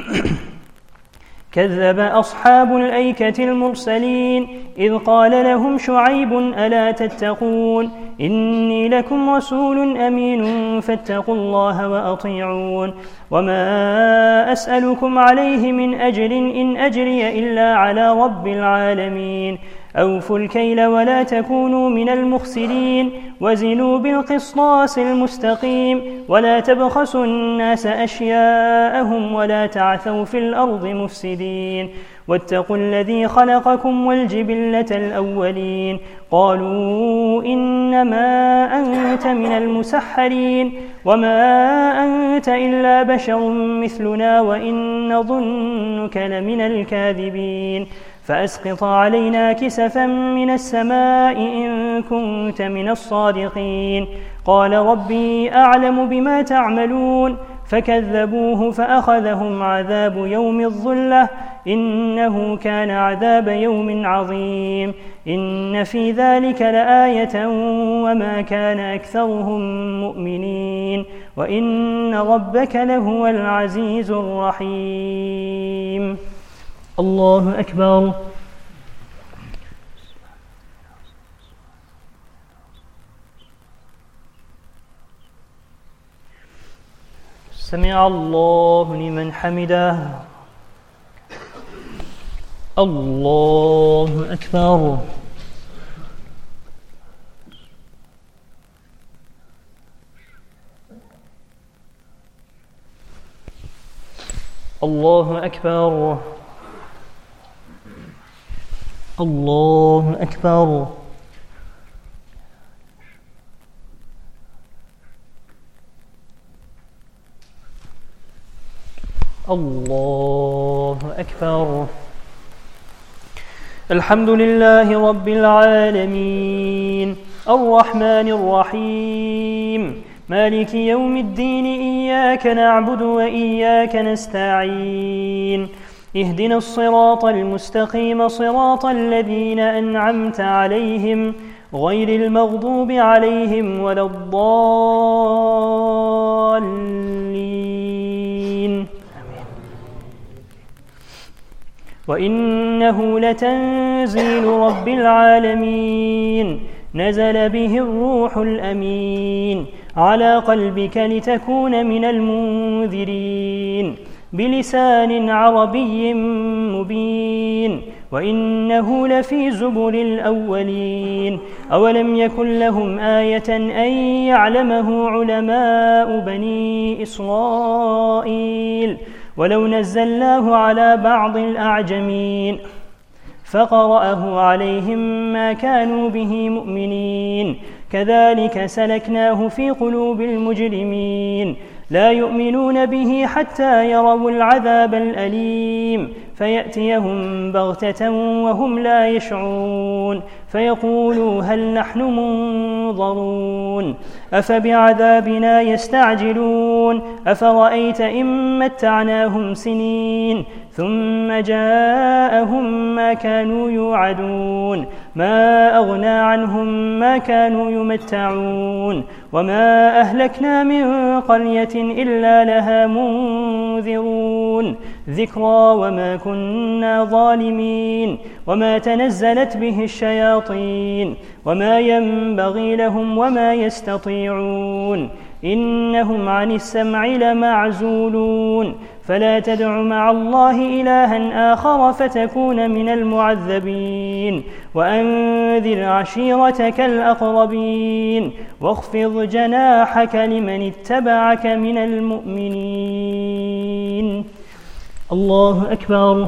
كذب أصحاب الأيكة المرسلين إذ قال لهم شعيب ألا تتقون إني لكم رسول أمين فاتقوا الله وأطيعون وما أسألكم عليه من أجر إن أجري إلا على رب العالمين أوفوا الكيل ولا تكونوا من المخسرين وزنوا بالقسطاس المستقيم ولا تبخسوا الناس أشياءهم ولا تعثوا في الأرض مفسدين واتقوا الذي خلقكم والجبلة الأولين قالوا إنما أنت من المسحرين وما أنت إلا بشر مثلنا وإن نظنك لمن الكاذبين فأسقط علينا كسفا من السماء إن كنت من الصادقين قال ربي أعلم بما تعملون فكذبوه فأخذهم عذاب يوم الظلة إنه كان عذاب يوم عظيم إن في ذلك لآية وما كان أكثرهم مؤمنين وإن ربك لهو العزيز الرحيم. الله أكبر. سمع الله لمن حمده. الله أكبر. الله أكبر. الله أكبر. الله أكبر. الحمد لله رب العالمين الرحمن الرحيم مالك يوم الدين إياك نعبد وإياك نستعين اهدنا الصراط المستقيم صراط الذين أنعمت عليهم غير المغضوب عليهم ولا الضالين. وإنه لتنزيل رب العالمين نزل به الروح الأمين على قلبك لتكون من المنذرين بلسان عربي مبين وإنه لفي زبر الأولين أولم يكن لهم آية أن يعلمه علماء بني إسرائيل ولو نزلناه على بعض الأعجمين فقرأه عليهم ما كانوا به مؤمنين كذلك سلكناه في قلوب المجرمين لا يؤمنون به حتى يروا العذاب الأليم فيأتيهم بغتة وهم لا يشعرون فيقولوا هل نحن منظرون أفبعذابنا يستعجلون أفرأيت إن متعناهم سنين ثم جاءهم ما كانوا يوعدون ما أغنى عنهم ما كانوا يمتعون وما أهلكنا من قرية إلا لها منذرون ذكرى وما كنا ظالمين وما تنزلت به الشياطين وما ينبغي لهم وما يستطيعون إنهم عن السمع لمعزولون فلا تدع مع الله إلها آخر فتكون من المعذبين وأنذر عشيرتك الأقربين واخفض جناحك لمن اتبعك من المؤمنين. الله أكبر.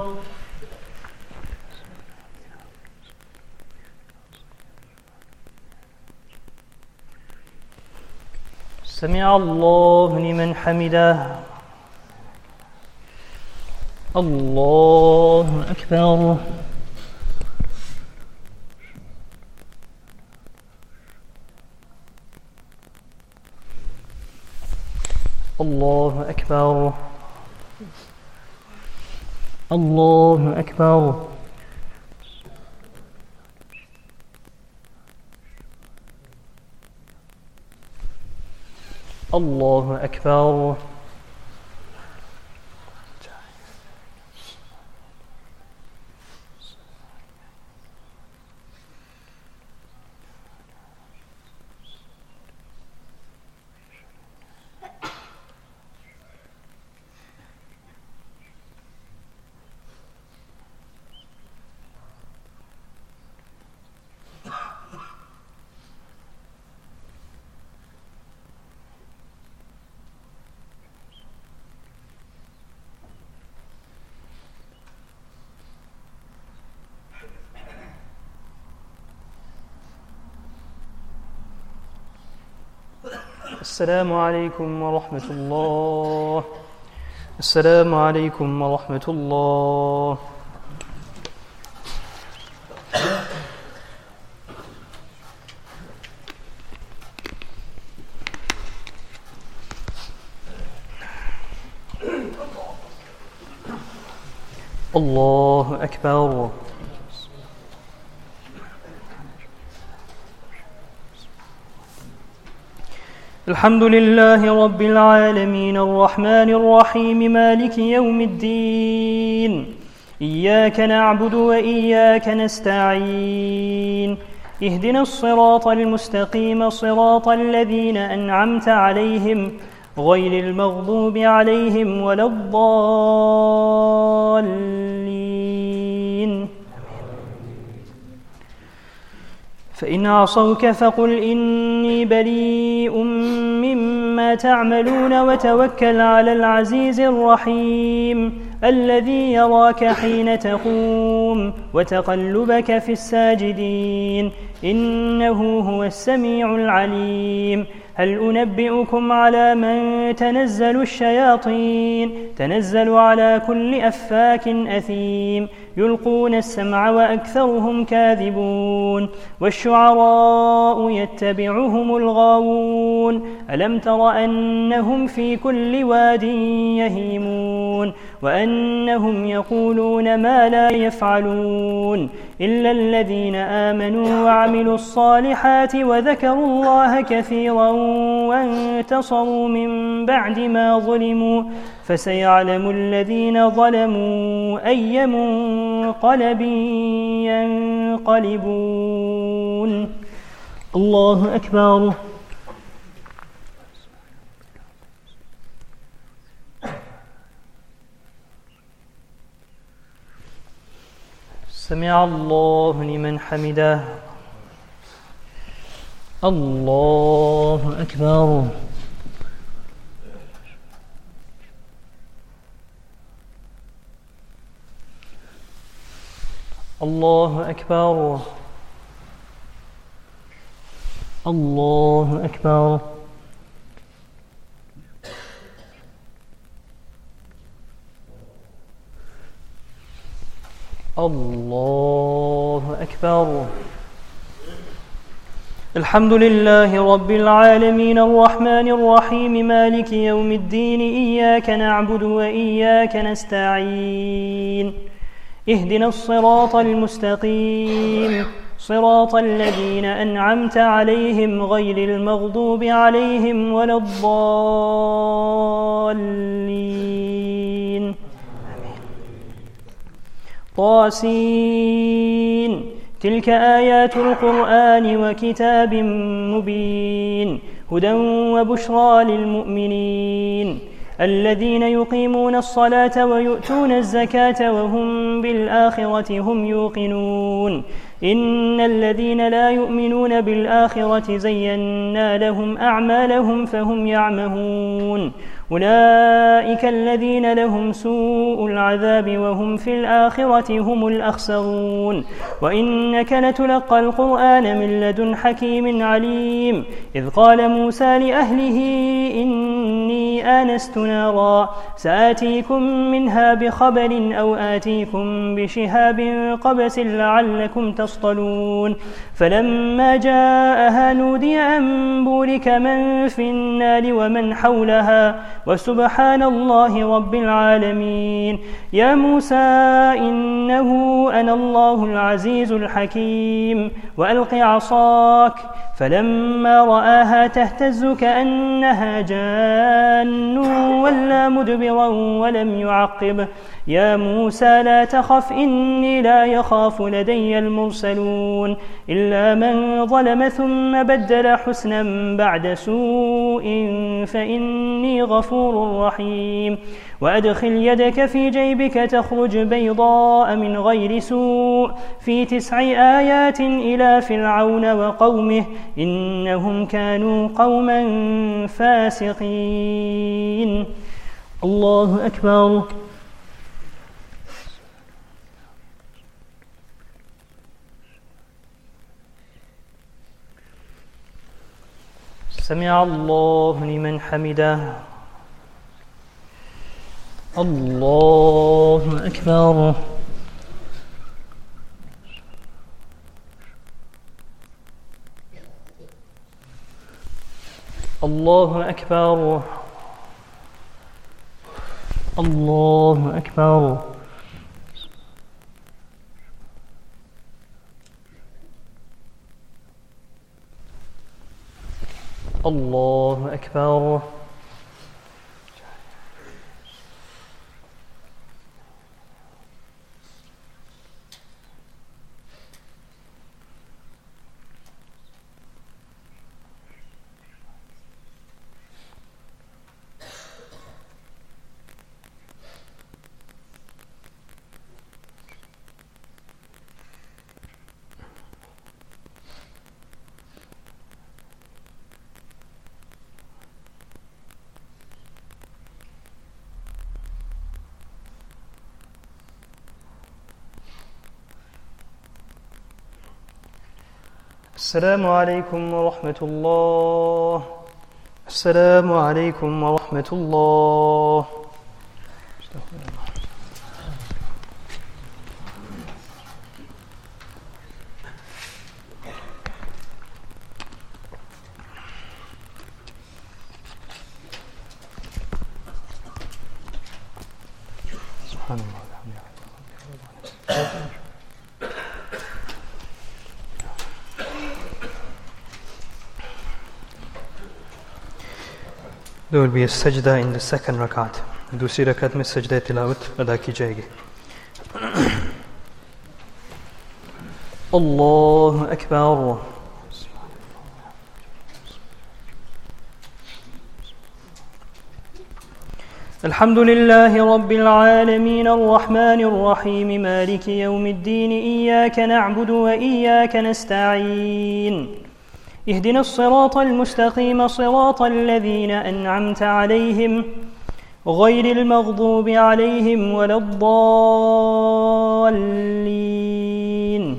سمع الله لمن حمده. الله أكبر. الله أكبر. الله أكبر. الله أكبر. السلام عليكم ورحمة الله. السلام عليكم ورحمة الله. الله أكبر. الحمد لله رب العالمين الرحمن الرحيم مالك يوم الدين إياك نعبد وإياك نستعين اهدنا الصراط المستقيم صراط الذين أنعمت عليهم غير المغضوب عليهم ولا الضالين. فإن عصوك فقل إني بريء مما تعملون وتوكل على العزيز الرحيم الذي يراك حين تقوم وتقلبك في الساجدين إنه هو السميع العليم. هل أنبئكم على من تنزل الشياطين تنزل على كل أفاك أثيم يلقون السمع وأكثرهم كاذبون والشعراء يتبعهم الغاوون ألم تر أنهم في كل واد يهيمون وأنهم يقولون ما لا يفعلون إلا الذين آمنوا وعملوا الصالحات وذكروا الله كثيرا وانتصروا من بعد ما ظلموا فسيعلم الذين ظلموا أي منقلب ينقلبون. الله أكبر. سمع الله لمن حمده. الله أكبر. الله أكبر. الله أكبر. الله أكبر. الحمد لله رب العالمين الرحمن الرحيم مالك يوم الدين إياك نعبد وإياك نستعين اهدنا الصراط المستقيم صراط الذين أنعمت عليهم غير المغضوب عليهم ولا الضالين. طاسين تلك آيات القرآن وكتاب مبين هدى وبشرى للمؤمنين الذين يقيمون الصلاة ويؤتون الزكاة وهم بالآخرة هم يوقنون إن الذين لا يؤمنون بالآخرة زينا لهم أعمالهم فهم يعمهون أولئك الذين لهم سوء العذاب وهم في الآخرة هم الأخسرون وإنك لتلقى القرآن من لدن حكيم عليم إذ قال موسى لأهله إني آنست نارا سآتيكم منها بخبر أو آتيكم بشهاب قبس لعلكم تصطلون فلما جاءها نودي أن بورك من في النار ومن حولها وسبحان الله رب العالمين. يا موسى إنه أنا الله العزيز الحكيم وألق عصاك فلما رآها تهتز كأنها جان ولا مدبرا ولم يعقب يا موسى لا تخف إني لا يخاف لدي المرسلون إلا من ظلم ثم بدل حسنا بعد سوء فإني غفور رحيم. وأدخل يدك في جيبك تخرج بيضاء من غير سوء في تسع آيات إلى فرعون وقومه إنهم كانوا قوما فاسقين. الله أكبر. سمع الله لمن حمده. الله أكبر. الله أكبر. الله أكبر. الله أكبر. السلام عليكم ورحمة الله. السلام عليكم ورحمة الله. سبحان الله. There will be a sajda in the second rakat. दूसरी रकात में सजदा तिलावत अदा की जाएगी. अल्लाहु अकबर. الحمد لله رب العالمين الرحمن الرحيم مالك يوم الدين إياك نعبد وإياك نستعين اهدنا الصراط المستقيم صراط الذين أنعمت عليهم غير المغضوب عليهم ولا الضالين.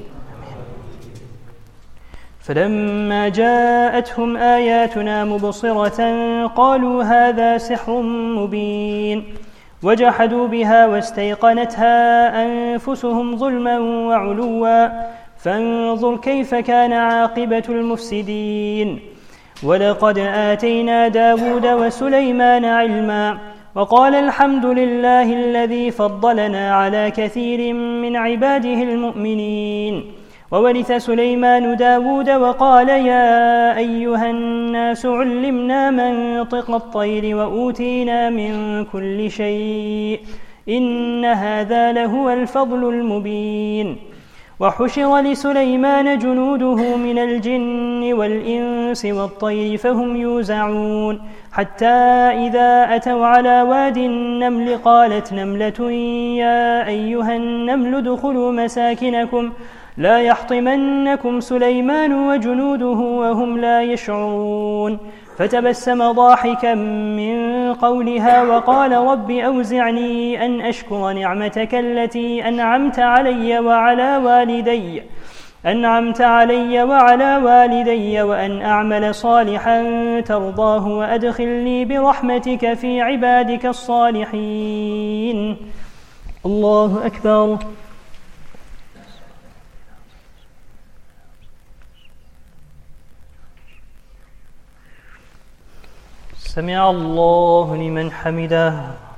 فلما جاءتهم آياتنا مبصرة قالوا هذا سحر مبين وجحدوا بها واستيقنتها أنفسهم ظلما وعلوا فانظر كيف كان عاقبة المفسدين. ولقد آتينا داود وسليمان علما وقال الحمد لله الذي فضلنا على كثير من عباده المؤمنين. وورث سليمان داود وقال يا أيها الناس علمنا منطق الطير وأوتينا من كل شيء إن هذا لهو الفضل المبين. وحشر لسليمان جنوده من الجن والإنس والطير فهم يوزعون حتى إذا أتوا على واد النمل قالت نملة يا أيها النمل ادخلوا مساكنكم لا يحطمنكم سليمان وجنوده وهم لا يشعرون. فتبسم ضاحكا من قولها وقال رب أوزعني أن أشكر نعمتك التي أنعمت علي وعلى والدي أنعمت علي وعلى والدي وأن أعمل صالحا ترضاه وأدخلني برحمتك في عبادك الصالحين. الله أكبر. سمع الله لمن حمده.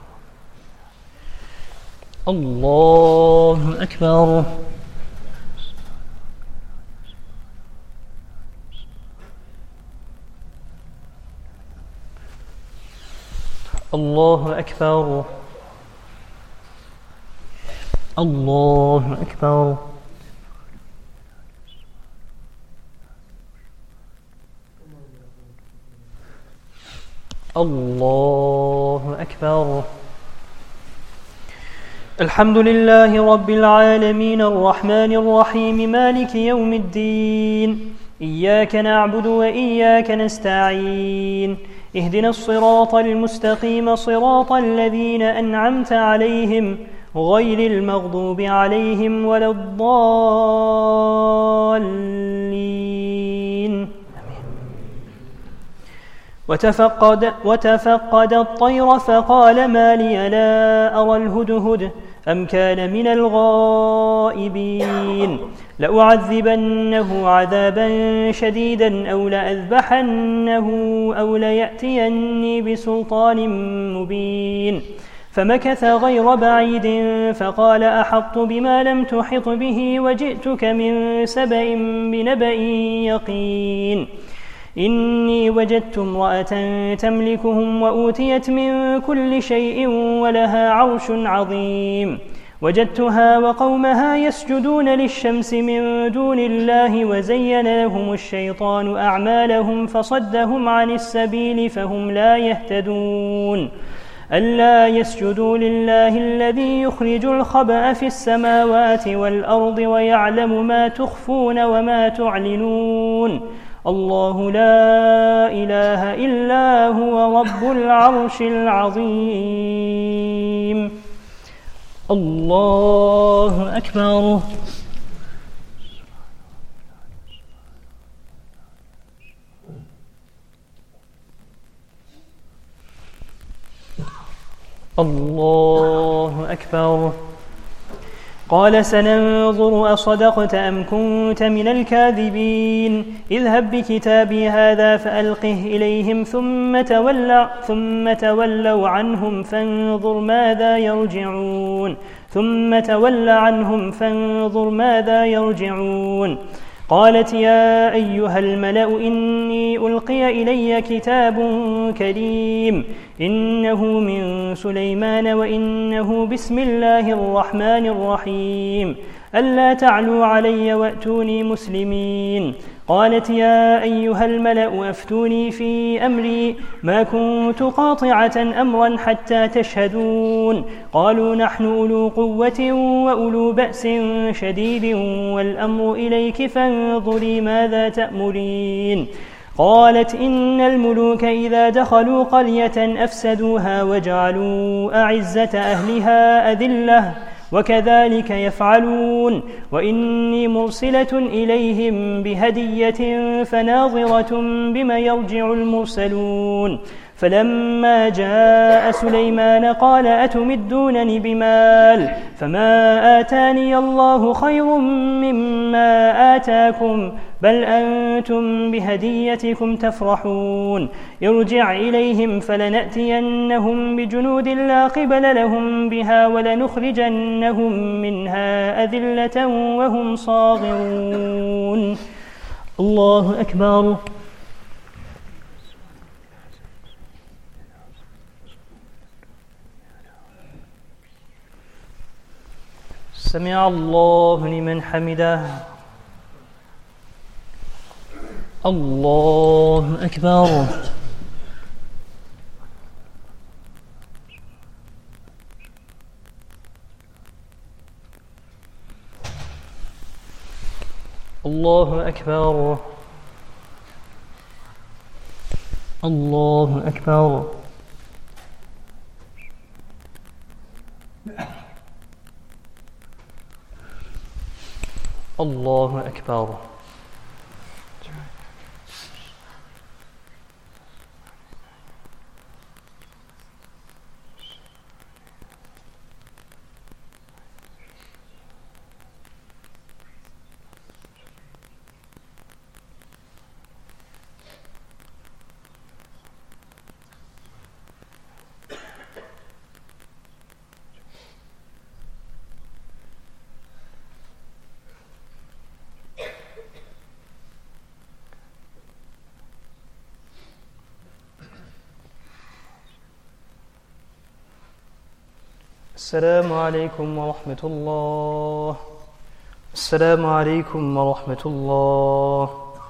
الله أكبر. الله أكبر. الله أكبر. الله أكبر. الحمد لله رب العالمين الرحمن الرحيم مالك يوم الدين إياك نعبد وإياك نستعين اهدنا الصراط المستقيم صراط الذين أنعمت عليهم غير المغضوب عليهم ولا الضالين. وتفقد, وتفقد الطير فقال ما لي لا أرى الهدهد أم كان من الغائبين لأعذبنه عذابا شديدا أو لأذبحنه أو ليأتيني بسلطان مبين فمكث غير بعيد فقال أحطت بما لم تحط به وجئتك من سبأ بنبأ يقين إني وجدت امرأة تملكهم وأوتيت من كل شيء ولها عرش عظيم وجدتها وقومها يسجدون للشمس من دون الله وزين لهم الشيطان أعمالهم فصدهم عن السبيل فهم لا يهتدون ألا يسجدوا لله الذي يخرج الخبأ في السماوات والأرض ويعلم ما تخفون وما تعلنون الله لا إله إلا هو رب العرش العظيم الله أكبر الله أكبر قال سننظر أصدقت أم كنت من الكاذبين اذهب بكتابي هذا فألقه إليهم ثم تولوا, ثم تولوا عنهم فانظر ماذا يرجعون ثم تول عنهم فانظر ماذا يرجعون قالت يا أيها الملأ إني ألقي إلي كتاب كريم إنه من سليمان وإنه بسم الله الرحمن الرحيم ألا تعلوا علي وأتوني مسلمين قالت يا أيها الملأ أفتوني في أمري ما كنت قاطعة أمرا حتى تشهدون قالوا نحن أولو قوة وأولو بأس شديد والأمر إليك فانظري ماذا تأمرين قالت إن الملوك إذا دخلوا قرية أفسدوها وجعلوا أعزة أهلها أذلة وكذلك يفعلون وإني مرسلة إليهم بهدية فناظرة بما يرجع المرسلون فلما جاء سليمان قال أتمدونني بمال فما آتاني الله خير مما آتاكم بل أنتم بهديتكم تفرحون ارجع إليهم فلنأتينهم بجنود لا قبل لهم بها ولنخرجنهم منها أذلة وهم صاغرون الله أكبر سمع الله لمن حمده الله أكبر الله أكبر الله أكبر الله أكبر السلام عليكم ورحمة الله السلام عليكم ورحمة الله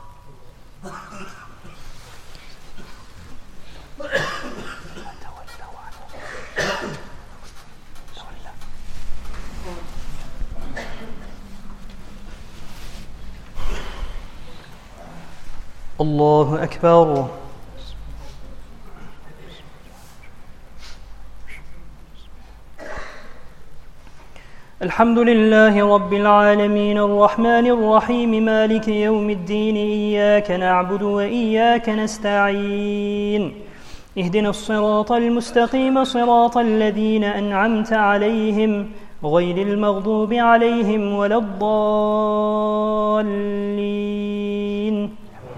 الله أكبر الحمد لله رب العالمين الرحمن الرحيم مالك يوم الدين إياك نعبد وإياك نستعين اهدنا الصراط المستقيم صراط الذين أنعمت عليهم غير المغضوب عليهم ولا الضالين.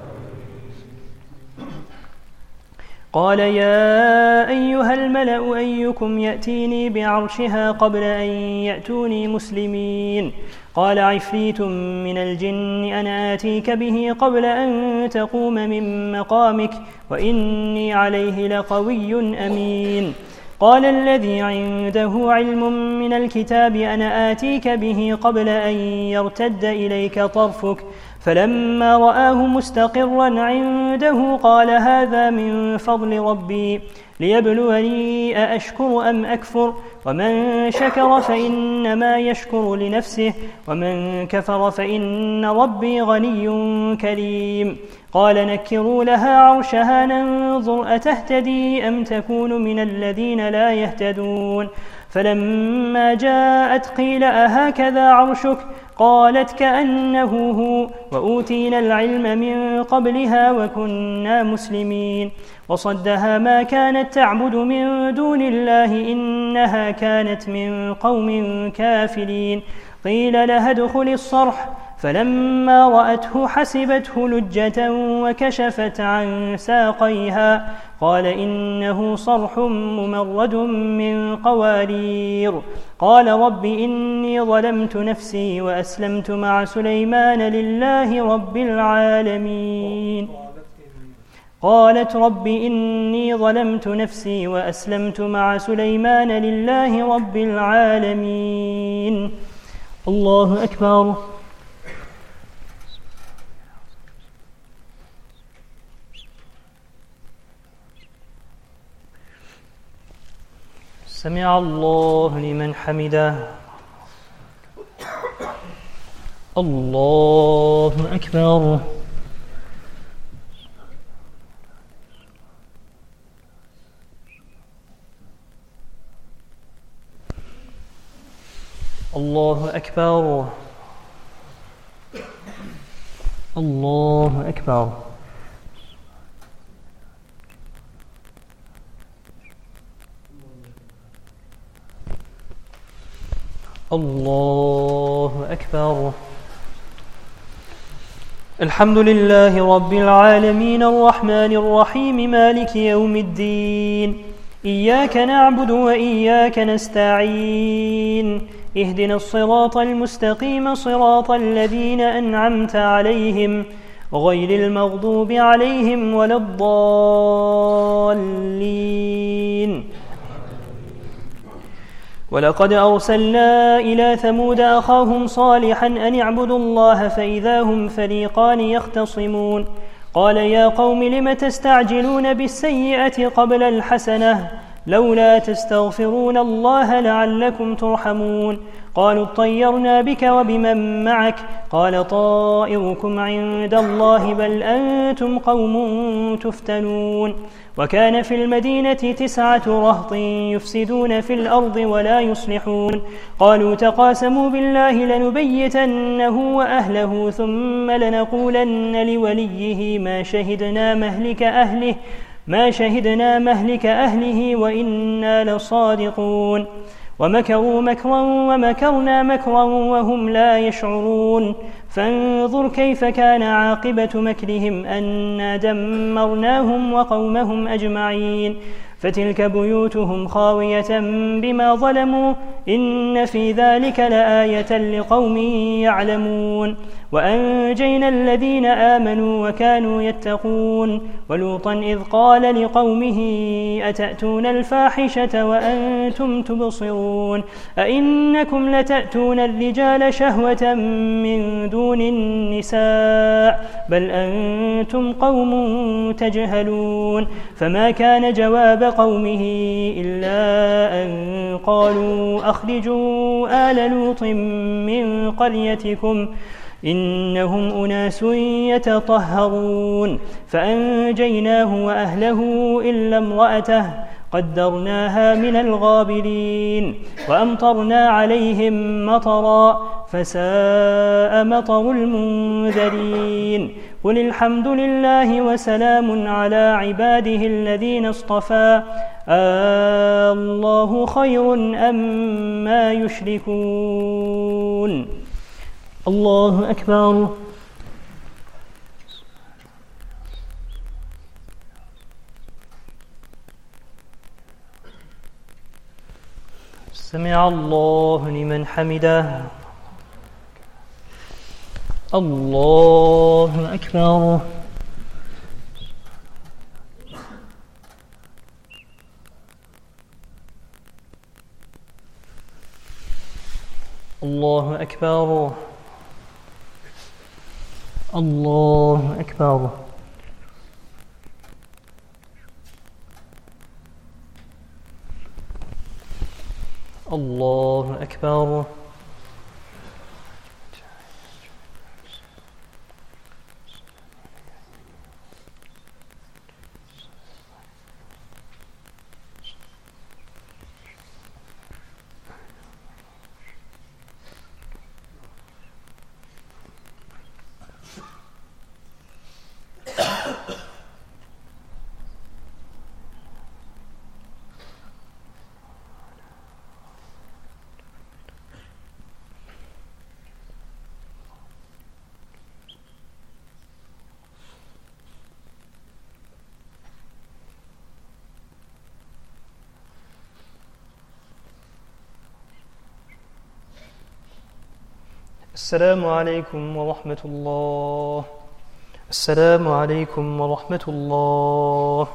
قال يا أيها الملأ أيكم يأتيني بعرشها قبل أن يأتوني مسلمين قال عفريت من الجن أنا آتيك به قبل أن تقوم من مقامك وإني عليه لقوي أمين. قال الذي عنده علم من الكتاب أنا آتيك به قبل أن يرتد إليك طرفك فلما رآه مستقرا عنده قال هذا من فضل ربي ليبلوني أأشكر أم أكفر ومن شكر فإنما يشكر لنفسه ومن كفر فإن ربي غني كريم. قال نكروا لها عرشها ننظر أتهتدي أم تكون من الذين لا يهتدون فلما جاءت قيل أهكذا عرشك قالت كأنه هو وأوتينا العلم من قبلها وكنا مسلمين وصدها ما كانت تعبد من دون الله إنها كانت من قوم كافرين. قيل لها ادخل الصرح فلما رأته حسبته لجة وكشفت عن ساقيها قال إنه صرح ممرد من قوارير. قال رب إني ظلمت نفسي وأسلمت مع سليمان لله رب العالمين. قالت رب إني ظلمت نفسي وأسلمت مع سليمان لله رب العالمين. الله أكبر. سمع الله لمن حمده. الله أكبر. الله أكبر. الله أكبر. الله أكبر. الحمد لله رب العالمين الرحمن الرحيم مالك يوم الدين إياك نعبد وإياك نستعين اهدنا الصراط المستقيم صراط الذين أنعمت عليهم غير المغضوب عليهم ولا الضالين. ولقد أرسلنا إلى ثمود أخاهم صالحا أن اعبدوا الله فإذا هم فريقان يختصمون قال يا قوم لم تستعجلون بالسيئة قبل الحسنة لولا تستغفرون الله لعلكم ترحمون قالوا اطيرنا بك وبمن معك قال طائركم عند الله بل أنتم قوم تفتنون. وكان في المدينة تسعة رهط يفسدون في الأرض ولا يصلحون قالوا تقاسموا بالله لنبيتنه وأهله ثم لنقولن لوليه ما شهدنا مهلك أهله ما شهدنا مهلك أهله وإنا لصادقون. ومكروا مكرا ومكرنا مكرا وهم لا يشعرون فانظر كيف كان عاقبة مكرهم أنا دمرناهم وقومهم أجمعين فتلك بيوتهم خاوية بما ظلموا إن في ذلك لآية لقوم يعلمون. وأنجينا الذين آمنوا وكانوا يتقون ولوطا إذ قال لقومه أتأتون الفاحشة وأنتم تبصرون أئنكم لتأتون الرجال شهوة من دون النساء بل أنتم قوم تجهلون. فما كان جواب قومه إلا أن قالوا أخرجوا آل لوط من قريتكم إنهم أناس يتطهرون فأنجيناه وأهله إلا امرأته قدرناها من الغابرين وأمطرنا عليهم مطرا فساء مطر المنذرين قل الحمد لله وسلام على عباده الذين اصطفى آه الله خير أم ما يشركون الله أكبر سمع الله لمن حمده الله أكبر الله أكبر الله أكبر الله أكبر السلام عليكم ورحمة الله السلام عليكم ورحمة الله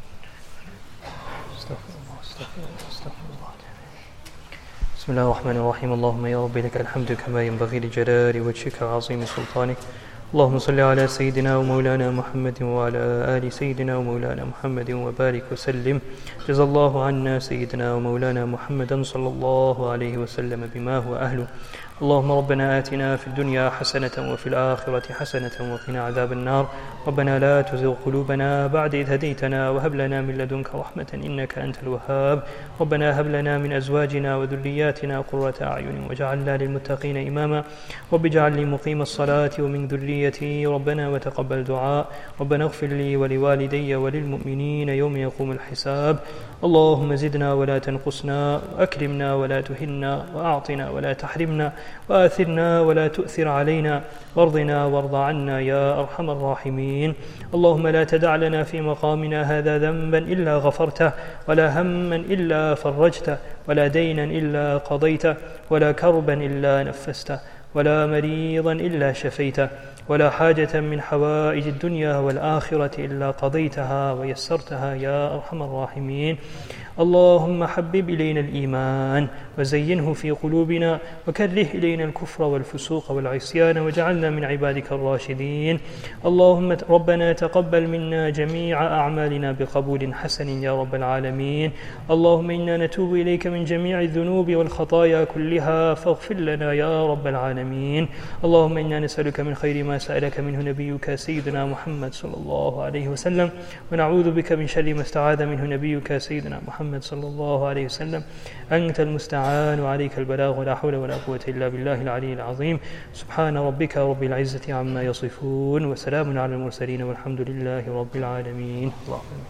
استغفر الله استغفر الله استغفر الله بسم الله الرحمن الرحيم اللهم يا رب لك الحمد كما ينبغي لجلال وجهك وعظيم سلطانك اللهم صل على سيدنا ومولانا محمد وعلى آل سيدنا ومولانا محمد وبارك وسلم جزا الله عنا سيدنا ومولانا محمدا صلى الله عليه وسلم بما هو أهله اللهم ربنا آتنا في الدنيا حسنة وفي الآخرة حسنة وقنا عذاب النار ربنا لا تزغ قلوبنا بعد إذ هديتنا وهب لنا من لدنك رحمة إنك أنت الوهاب ربنا هب لنا من أزواجنا وذرياتنا قرة أعين واجعلنا للمتقين إماما رب اجعل لي مقيم الصلاة ومن ذريتي ربنا وتقبل دعاء ربنا اغفر لي ولوالدي وللمؤمنين يوم يقوم الحساب اللهم زدنا ولا تنقصنا وأكرمنا ولا تهنا وأعطنا ولا تحرمنا وآثرنا ولا تؤثر علينا وارضنا وارض عنا يا أرحم الراحمين اللهم لا تدع لنا في مقامنا هذا ذنبا إلا غفرته ولا هما إلا فرجته ولا دينا إلا قضيته ولا كربا إلا نفسته ولا مريضا إلا شفيته ولا حاجة من حوائج الدنيا والآخرة إلا قضيتها ويسرتها يا أرحم الراحمين اللهم حبب إلينا الإيمان وزينه في قلوبنا وكره إلينا الكفر والفسوق والعصيان واجعلنا من عبادك الراشدين اللهم ربنا تقبل منا جميع أعمالنا بقبول حسن يا رب العالمين اللهم إنا نتوب إليك من جميع الذنوب والخطايا كلها فاغفر لنا يا رب العالمين اللهم إنا نسألك من خير ما سألك منه نبيك سيدنا محمد صلى الله عليه وسلم ونعوذ بك من شر ما استعاذ منه نبيك سيدنا محمد صلى الله عليه وسلم أنت المستعان وعليك البلاغ ولا حول ولا قوة إلا بالله العلي العظيم سبحان ربك رب العزة عما يصفون وسلام على المرسلين والحمد لله رب العالمين اللهم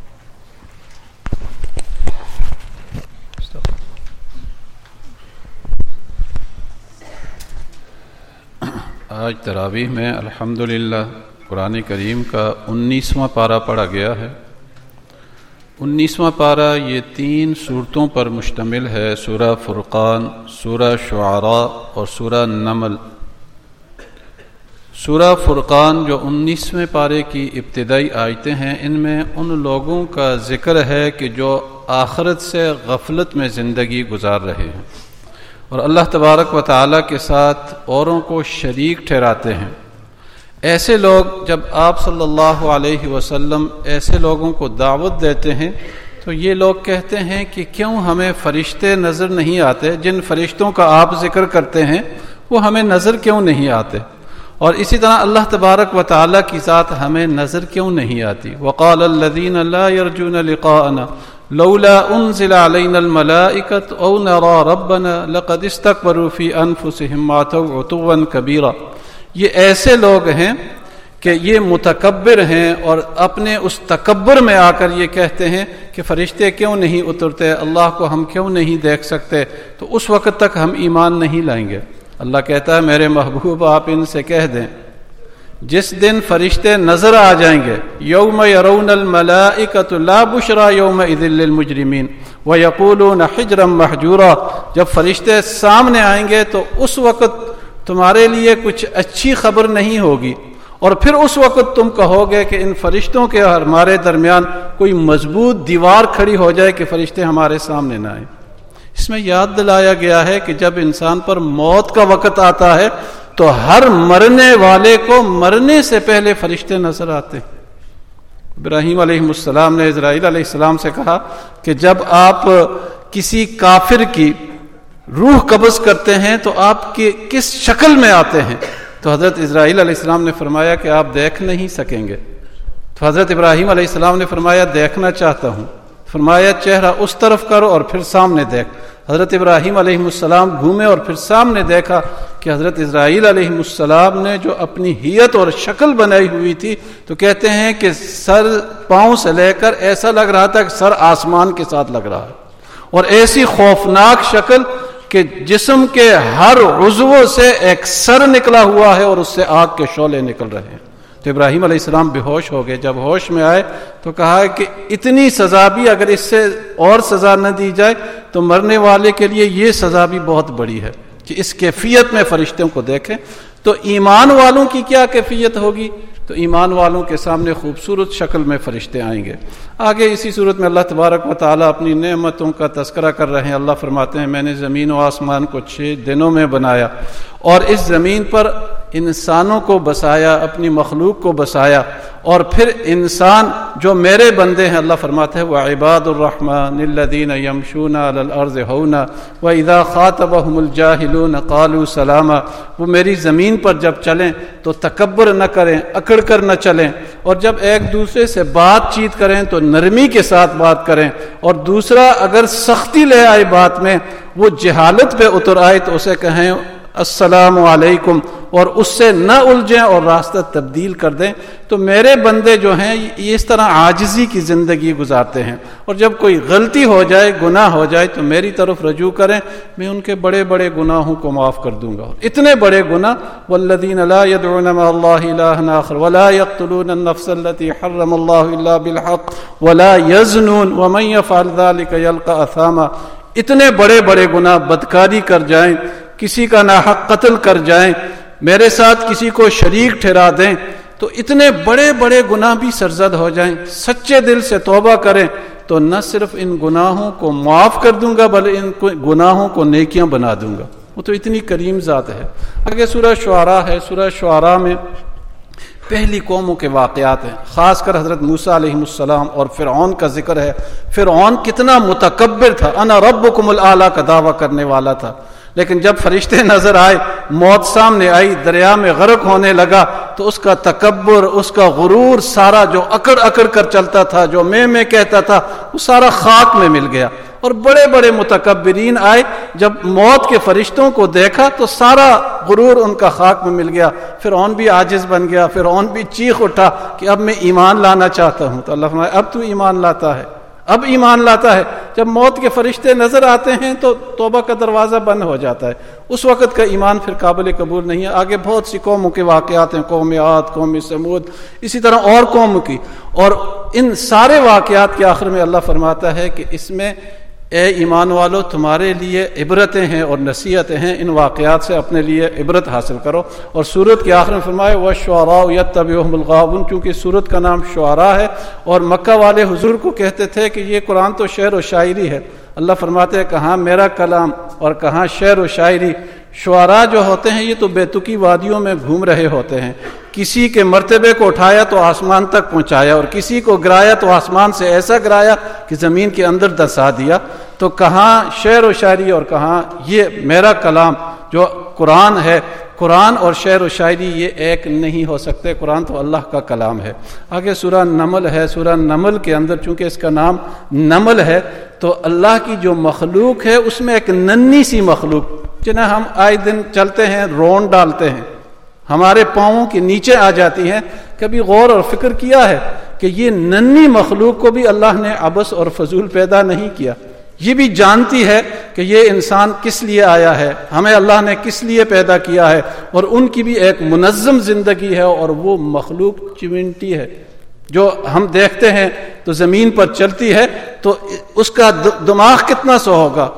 आज तरावीह में अल्हम्दुलिल्लाह कुरान करीम का उन्नीसवां पारा पढ़ा गया है। उन्नीसवां पारा ये तीन सूरतों पर मुश्तमिल है, सूरा फुरकान, सूरा शुआरा और सूरा नमल। सूरा फुरकान जो उन्नीसवें पारे की इब्तिदाई आयतें हैं, इनमें उन लोगों का जिक्र है कि जो आखिरत से गफलत में ज़िंदगी गुजार रहे हैं और अल्लाह तबारक व तआला के साथ औरों को शरीक ठहराते हैं। ऐसे लोग जब आप सल्लल्लाहु अलैहि वसल्लम ऐसे लोगों को दावत देते हैं तो ये लोग कहते हैं कि क्यों हमें फरिश्ते नज़र नहीं आते, जिन फरिश्तों का आप जिक्र करते हैं वो हमें नज़र क्यों नहीं आते, और इसी तरह अल्लाह तबारक व तआला की ज़ात हमें नज़र क्यों नहीं आती। वक़ाल अल्लज़ीना ला यरजूना लिक़ाअना لولا انزل علینا الملائکۃ او نری ربنا لقد استکبروا فی انفسهم وعتوا عتوا کبیرا. یہ ایسے لوگ ہیں کہ یہ متکبر ہیں اور اپنے اس تکبر میں آ کر یہ کہتے ہیں کہ فرشتے کیوں نہیں اترتے، اللہ کو ہم کیوں نہیں دیکھ سکتے، تو اس وقت تک ہم ایمان نہیں لائیں گے. اللہ کہتا ہے میرے محبوب آپ ان سے کہہ دیں جس دن فرشتے نظر آ جائیں گے، یوم یرون الملائکۃ لا بشری یومئذ للمجرمین ویقولون حجرا محجورا. جب فرشتے سامنے آئیں گے تو اس وقت تمہارے لیے کچھ اچھی خبر نہیں ہوگی، اور پھر اس وقت تم کہو گے کہ ان فرشتوں کے اور ہمارے درمیان کوئی مضبوط دیوار کھڑی ہو جائے کہ فرشتے ہمارے سامنے نہ آئیں. اس میں یاد دلایا گیا ہے کہ جب انسان پر موت کا وقت آتا ہے تو ہر مرنے والے کو مرنے سے پہلے فرشتے نظر آتے ہیں. ابراہیم علیہ السلام نے اسرائیل علیہ السلام سے کہا کہ جب آپ کسی کافر کی روح قبض کرتے ہیں تو آپ کی کس شکل میں آتے ہیں؟ تو حضرت اسرائیل علیہ السلام نے فرمایا کہ آپ دیکھ نہیں سکیں گے. تو حضرت ابراہیم علیہ السلام نے فرمایا دیکھنا چاہتا ہوں. فرمایا چہرہ اس طرف کرو اور پھر سامنے دیکھ. حضرت ابراہیم علیہ السلام گھومے اور پھر سامنے دیکھا کہ حضرت اسرائیل علیہ السلام نے جو اپنی ہیئت اور شکل بنائی ہوئی تھی تو کہتے ہیں کہ سر پاؤں سے لے کر ایسا لگ رہا تھا کہ سر آسمان کے ساتھ لگ رہا ہے، اور ایسی خوفناک شکل کہ جسم کے ہر عضو سے ایک سر نکلا ہوا ہے اور اس سے آگ کے شعلے نکل رہے ہیں. تو ابراہیم علیہ السلام بے ہوش ہو گئے. جب ہوش میں آئے تو کہا کہ اتنی سزا بھی اگر اس سے اور سزا نہ دی جائے تو مرنے والے کے لیے یہ سزا بھی بہت بڑی ہے کہ اس کیفیت میں فرشتوں کو دیکھیں. تو ایمان والوں کی کیا کیفیت ہوگی؟ تو ایمان والوں کے سامنے خوبصورت شکل میں فرشتے آئیں گے. آگے اسی صورت میں اللہ تبارک و تعالیٰ اپنی نعمتوں کا تذکرہ کر رہے ہیں. اللہ فرماتے ہیں میں نے زمین و آسمان کو چھ دنوں میں بنایا اور اس زمین پر انسانوں کو بسایا، اپنی مخلوق کو بسایا، اور پھر انسان جو میرے بندے ہیں، اللہ فرماتے ہیں وَعِبَادُ الرَّحْمَنِ الَّذِينَ يَمْشُونَ عَلَى الْأَرْضِ هَوْنًا وَإِذَا خَاطَبَهُمُ الْجَاهِلُونَ قَالُوا سَلَامًا. وہ میری زمین پر جب چلیں تو تکبر نہ کریں، اکڑ کر نہ چلیں، اور جب ایک دوسرے سے بات چیت کریں تو نرمی کے ساتھ بات کریں، اور دوسرا اگر سختی لے آئے بات میں، وہ جہالت پہ اتر آئے تو اسے کہیں السلام علیکم، اور اس سے نہ الجھیں اور راستہ تبدیل کر دیں. تو میرے بندے جو ہیں یہ اس طرح عاجزی کی زندگی گزارتے ہیں، اور جب کوئی غلطی ہو جائے، گناہ ہو جائے تو میری طرف رجوع کریں، میں ان کے بڑے بڑے گناہوں کو معاف کر دوں گا. اتنے بڑے گناہ والذین لا يدعون مع اللہ الہا آخر ولا يقتلون النفس التي حرم اللہ الا بالحق ولا يزنون ومن يفعل ذلك يلقى اثاما. اتنے بڑے بڑے گناہ، بدکاری کر جائیں، کسی کا ناحق قتل کر جائیں، میرے ساتھ کسی کو شریک ٹھہرا دیں، تو اتنے بڑے بڑے گناہ بھی سرزد ہو جائیں، سچے دل سے توبہ کریں تو نہ صرف ان گناہوں کو معاف کر دوں گا بلکہ ان گناہوں کو نیکیاں بنا دوں گا. وہ تو اتنی کریم ذات ہے. آگے سورہ شعراء ہے. سورہ شعراء میں پہلی قوموں کے واقعات ہیں، خاص کر حضرت موسیٰ علیہ السلام اور فرعون کا ذکر ہے. فرعون کتنا متکبر تھا، انا ربکم الاعلی کا دعویٰ کرنے والا تھا، لیکن جب فرشتے نظر آئے، موت سامنے آئی، دریا میں غرق ہونے لگا، تو اس کا تکبر، اس کا غرور سارا جو اکڑ اکڑ کر چلتا تھا، جو میں میں کہتا تھا، وہ سارا خاک میں مل گیا. اور بڑے بڑے متکبرین آئے، جب موت کے فرشتوں کو دیکھا تو سارا غرور ان کا خاک میں مل گیا. فرعون بھی عاجز بن گیا، فرعون بھی چیخ اٹھا کہ اب میں ایمان لانا چاہتا ہوں. تو اللہ فرمایا اب تو ایمان لاتا ہے، اب ایمان لاتا ہے. جب موت کے فرشتے نظر آتے ہیں تو توبہ کا دروازہ بند ہو جاتا ہے. اس وقت کا ایمان پھر قابل قبول نہیں ہے. آگے بہت سی قوموں کے واقعات ہیں، قوم عاد، قوم سمود، اسی طرح اور قوم کی، اور ان سارے واقعات کے آخر میں اللہ فرماتا ہے کہ اس میں اے ایمان والو تمہارے لیے عبرتیں ہیں اور نصیحتیں ہیں، ان واقعات سے اپنے لیے عبرت حاصل کرو. اور سورت کے آخر میں فرمایا وَالشُّعَرَاءُ يَتَّبِعُهُمُ الْغَاوُونَ، کیونکہ سورت کا نام شعراء ہے، اور مکہ والے حضور کو کہتے تھے کہ یہ قرآن تو شعر و شاعری ہے. اللہ فرماتے ہیں کہاں میرا کلام اور کہاں شعر و شاعری. شعراء جو ہوتے ہیں یہ تو بیتکی وادیوں میں گھوم رہے ہوتے ہیں، کسی کے مرتبے کو اٹھایا تو آسمان تک پہنچایا، اور کسی کو گرایا تو آسمان سے ایسا گرایا کہ زمین کے اندر دسا دیا. تو کہاں شعر و شاعری اور کہاں یہ میرا کلام جو قرآن ہے قرآن اور شعر و شاعری یہ ایک نہیں ہو سکتے، قرآن تو اللہ کا کلام ہے۔ آگے سورہ نمل ہے، سورہ نمل کے اندر چونکہ اس کا نام نمل ہے تو اللہ کی جو مخلوق ہے اس میں ایک ننھی سی مخلوق جنہیں ہم آئے دن چلتے ہیں رون ڈالتے ہیں، ہمارے پاؤں کے نیچے آ جاتی ہیں، کبھی غور اور فکر کیا ہے کہ یہ ننھی مخلوق کو بھی اللہ نے عبث اور فضول پیدا نہیں کیا، یہ بھی جانتی ہے کہ یہ انسان کس لیے آیا ہے، ہمیں اللہ نے کس لیے پیدا کیا ہے، اور ان کی بھی ایک منظم زندگی ہے، اور وہ مخلوق چیونٹی ہے جو ہم دیکھتے ہیں تو زمین پر چلتی ہے تو اس کا دماغ کتنا سو ہوگا،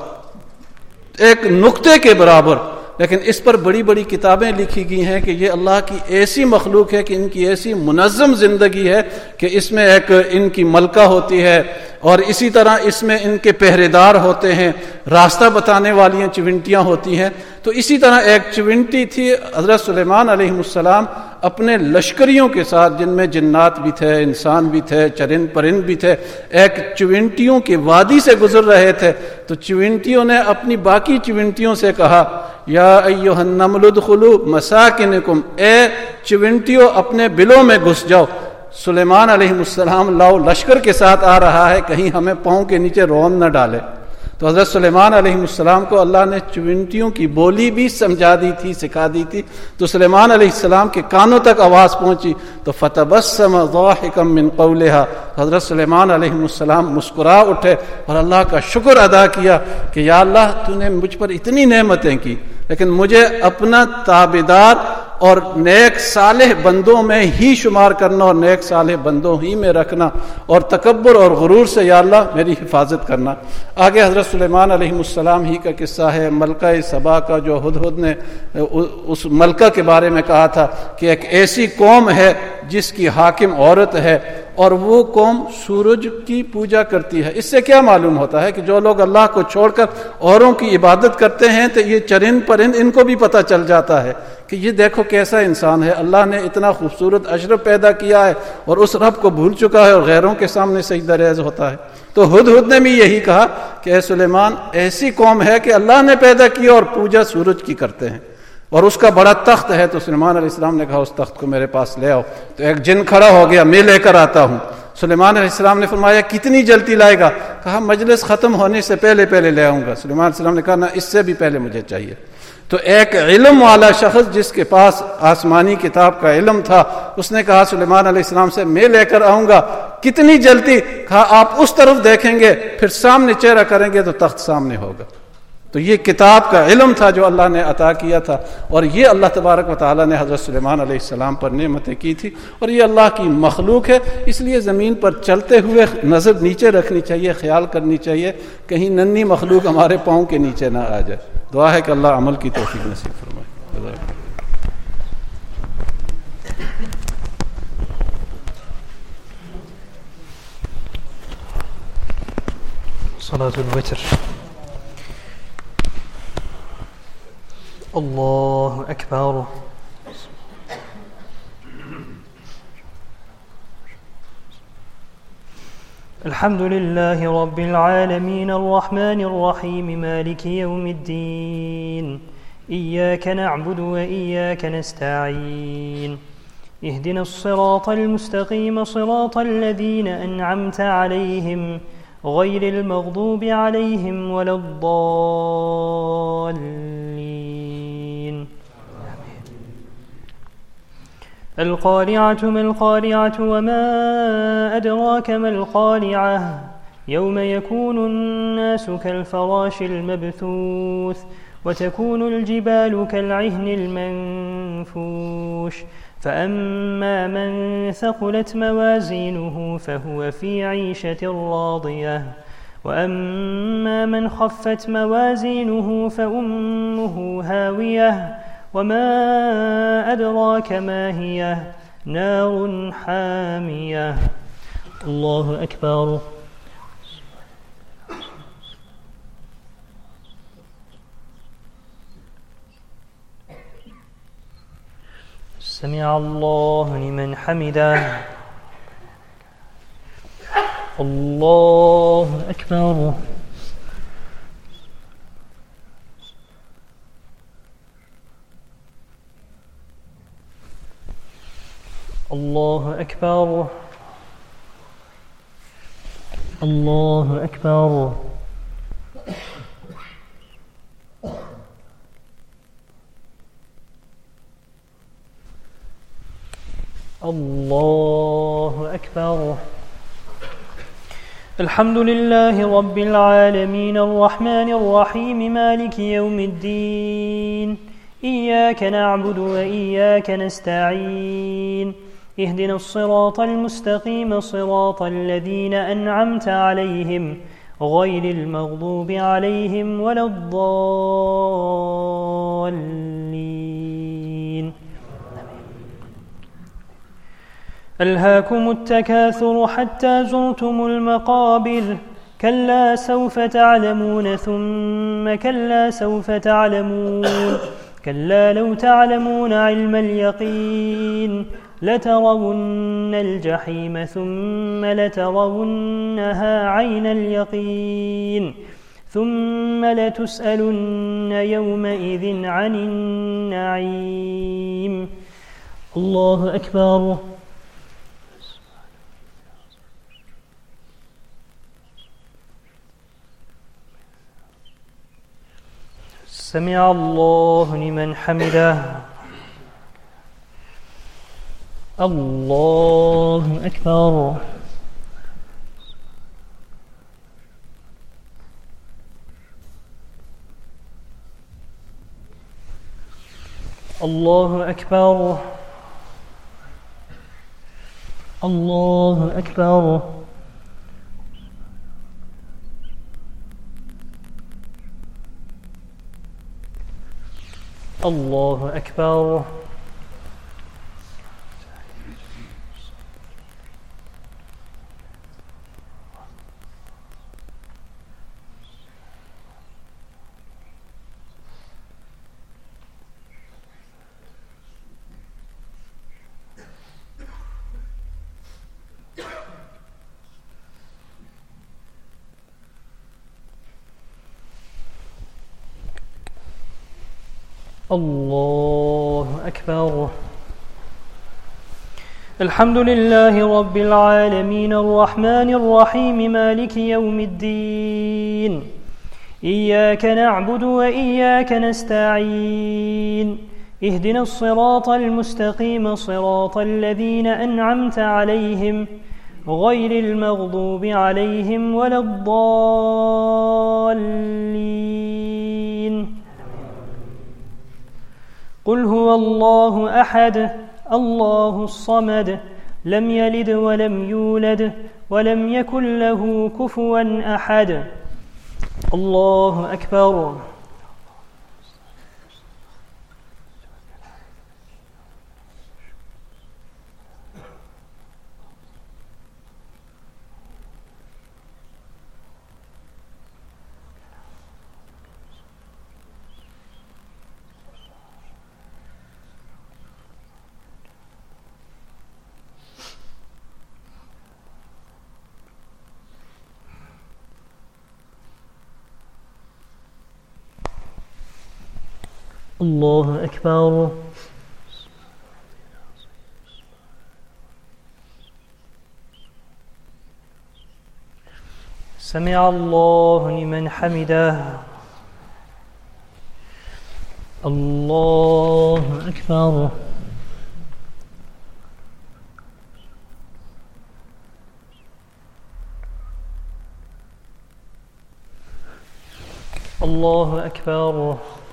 ایک نقطے کے برابر، لیکن اس پر بڑی بڑی کتابیں لکھی گئی ہیں کہ یہ اللہ کی ایسی مخلوق ہے کہ ان کی ایسی منظم زندگی ہے کہ اس میں ایک ان کی ملکہ ہوتی ہے، اور اسی طرح اس میں ان کے پہرے دار ہوتے ہیں، راستہ بتانے والی چونٹیاں ہوتی ہیں۔ تو اسی طرح ایک چونٹی تھی حضرت سلیمان علیہ السلام اپنے لشکریوں کے ساتھ، جن میں جنات بھی تھے، انسان بھی تھے، چرند پرند بھی تھے، ایک چونٹیوں کے وادی سے گزر رہے تھے تو چونٹیوں نے اپنی باقی چونٹیوں سے کہا یا ایھا النمل ادخلوا مساکنکم، اے چونٹیوں اپنے بلوں میں گھس جاؤ۔ سلیمان علیہ السلام لاؤ لشکر کے ساتھ آ رہا ہے، کہیں ہمیں پاؤں کے نیچے رون نہ ڈالے۔ تو حضرت سلیمان علیہ السلام کو اللہ نے چونٹیوں کی بولی بھی سمجھا دی تھی، سکھا دی تھی، تو سلیمان علیہ السلام کے کانوں تک آواز پہنچی تو فتبسم ضاحکا من قولها، حضرت سلیمان علیہ السلام مسکرا اٹھے اور اللہ کا شکر ادا کیا کہ یا اللہ تو نے مجھ پر اتنی نعمتیں کی، لیکن مجھے اپنا تابعدار اور نیک صالح بندوں میں ہی شمار کرنا اور نیک صالح بندوں ہی میں رکھنا، اور تکبر اور غرور سے یا اللہ میری حفاظت کرنا۔ آگے حضرت سلیمان علیہ السلام ہی کا قصہ ہے، ملکہ سبا کا، جو ہدہد نے اس ملکہ کے بارے میں کہا تھا کہ ایک ایسی قوم ہے جس کی حاکم عورت ہے اور وہ قوم سورج کی پوجا کرتی ہے۔ اس سے کیا معلوم ہوتا ہے کہ جو لوگ اللہ کو چھوڑ کر اوروں کی عبادت کرتے ہیں تو یہ چرند پرند ان کو بھی پتہ چل جاتا ہے کہ یہ دیکھو کیسا انسان ہے، اللہ نے اتنا خوبصورت اشرف پیدا کیا ہے اور اس رب کو بھول چکا ہے اور غیروں کے سامنے سجدہ ریز ہوتا ہے۔ تو ہدہد نے بھی یہی کہا کہ اے سلیمان، ایسی قوم ہے کہ اللہ نے پیدا کیا اور پوجا سورج کی کرتے ہیں، اور اس کا بڑا تخت ہے۔ تو سلیمان علیہ السلام نے کہا اس تخت کو میرے پاس لے آؤ، تو ایک جن کھڑا ہو گیا، میں لے کر آتا ہوں۔ سلیمان علیہ السلام نے فرمایا کتنی جلدی لائے گا؟ کہا مجلس ختم ہونے سے پہلے پہلے لے آؤں گا۔ سلیمان علیہ السلام نے کہا نہ، اس سے بھی پہلے مجھے چاہیے۔ تو ایک علم والا شخص جس کے پاس آسمانی کتاب کا علم تھا، اس نے کہا سلیمان علیہ السلام سے میں لے کر آؤں گا، کتنی جلدی؟ کہا آپ اس طرف دیکھیں گے، پھر سامنے چہرہ کریں گے تو تخت سامنے ہوگا۔ تو یہ کتاب کا علم تھا جو اللہ نے عطا کیا تھا، اور یہ اللہ تبارک و تعالیٰ نے حضرت سلیمان علیہ السلام پر نعمتیں کی تھی، اور یہ اللہ کی مخلوق ہے، اس لیے زمین پر چلتے ہوئے نظر نیچے رکھنی چاہیے، خیال کرنی چاہیے کہیں ننھی مخلوق ہمارے پاؤں کے نیچے نہ آ جائے۔ دعا ہے کہ اللہ عمل کی توفیق نصیب فرمائے۔ صلاة الوتر۔ الله أكبر. الحمد لله رب العالمين الرحمن الرحيم مالك يوم الدين إياك نعبد وإياك نستعين اهدنا الصراط المستقيم صراط الذين أنعمت عليهم غير المغضوب عليهم ولا الضالين. القارعة ما القارعة وما أدراك ما القارعة يوم يكون الناس كالفراش المبثوث وتكون الجبال كالعهن المنفوش فأما من ثقلت موازينه فهو في عيشة راضية وأما من خفت موازينه فأمه هاوية وما أدراك ما هي نار حامية. الله أكبر. سمع الله لمن حمده. الله أكبر. الله أكبر الله أكبر الله أكبر. الحمد لله رب العالمين الرحمن الرحيم مالك يوم الدين، إياك نعبد وإياك نستعين، اهدنا الصراط المستقيم صراط الذين أنعمت عليهم غير المغضوب عليهم ولا الضالين. ألهاكم التكاثر حتى زرتم المقابر، كلا سوف تعلمون ثم كلا سوف تعلمون، كلا لو تعلمون علم اليقين لترون الجحيم ثم لترونها عين اليقين ثم لتسألن يومئذ عن النعيم. الله أكبر. سمع الله لمن حمده. الله أكبر. الله أكبر. الله أكبر. الله أكبر. الله أكبر. الحمد لله رب العالمين الرحمن الرحيم مالك يوم الدين، إياك نعبد وإياك نستعين، اهدنا الصراط المستقيم صراط الذين أنعمت عليهم غير المغضوب عليهم ولا الضالين. قل هو الله أحد الله الصمد لم يلد ولم يولد ولم يكن له كفوا أحد. الله أكبر. الله أكبر. سمع الله لمن حمده. الله أكبر. الله أكبر.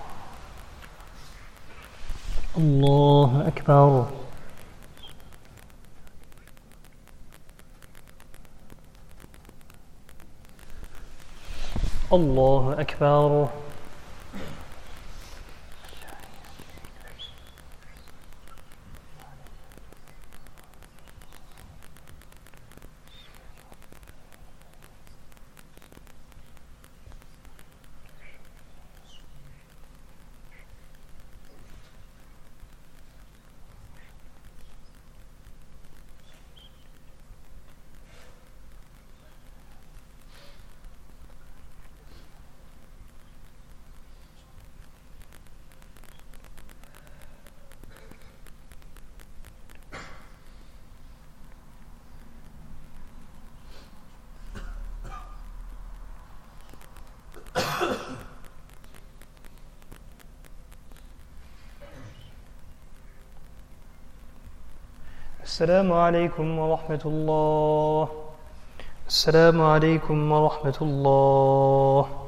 الله أكبر. الله أكبر. السلام عليكم ورحمة الله. السلام عليكم ورحمة الله.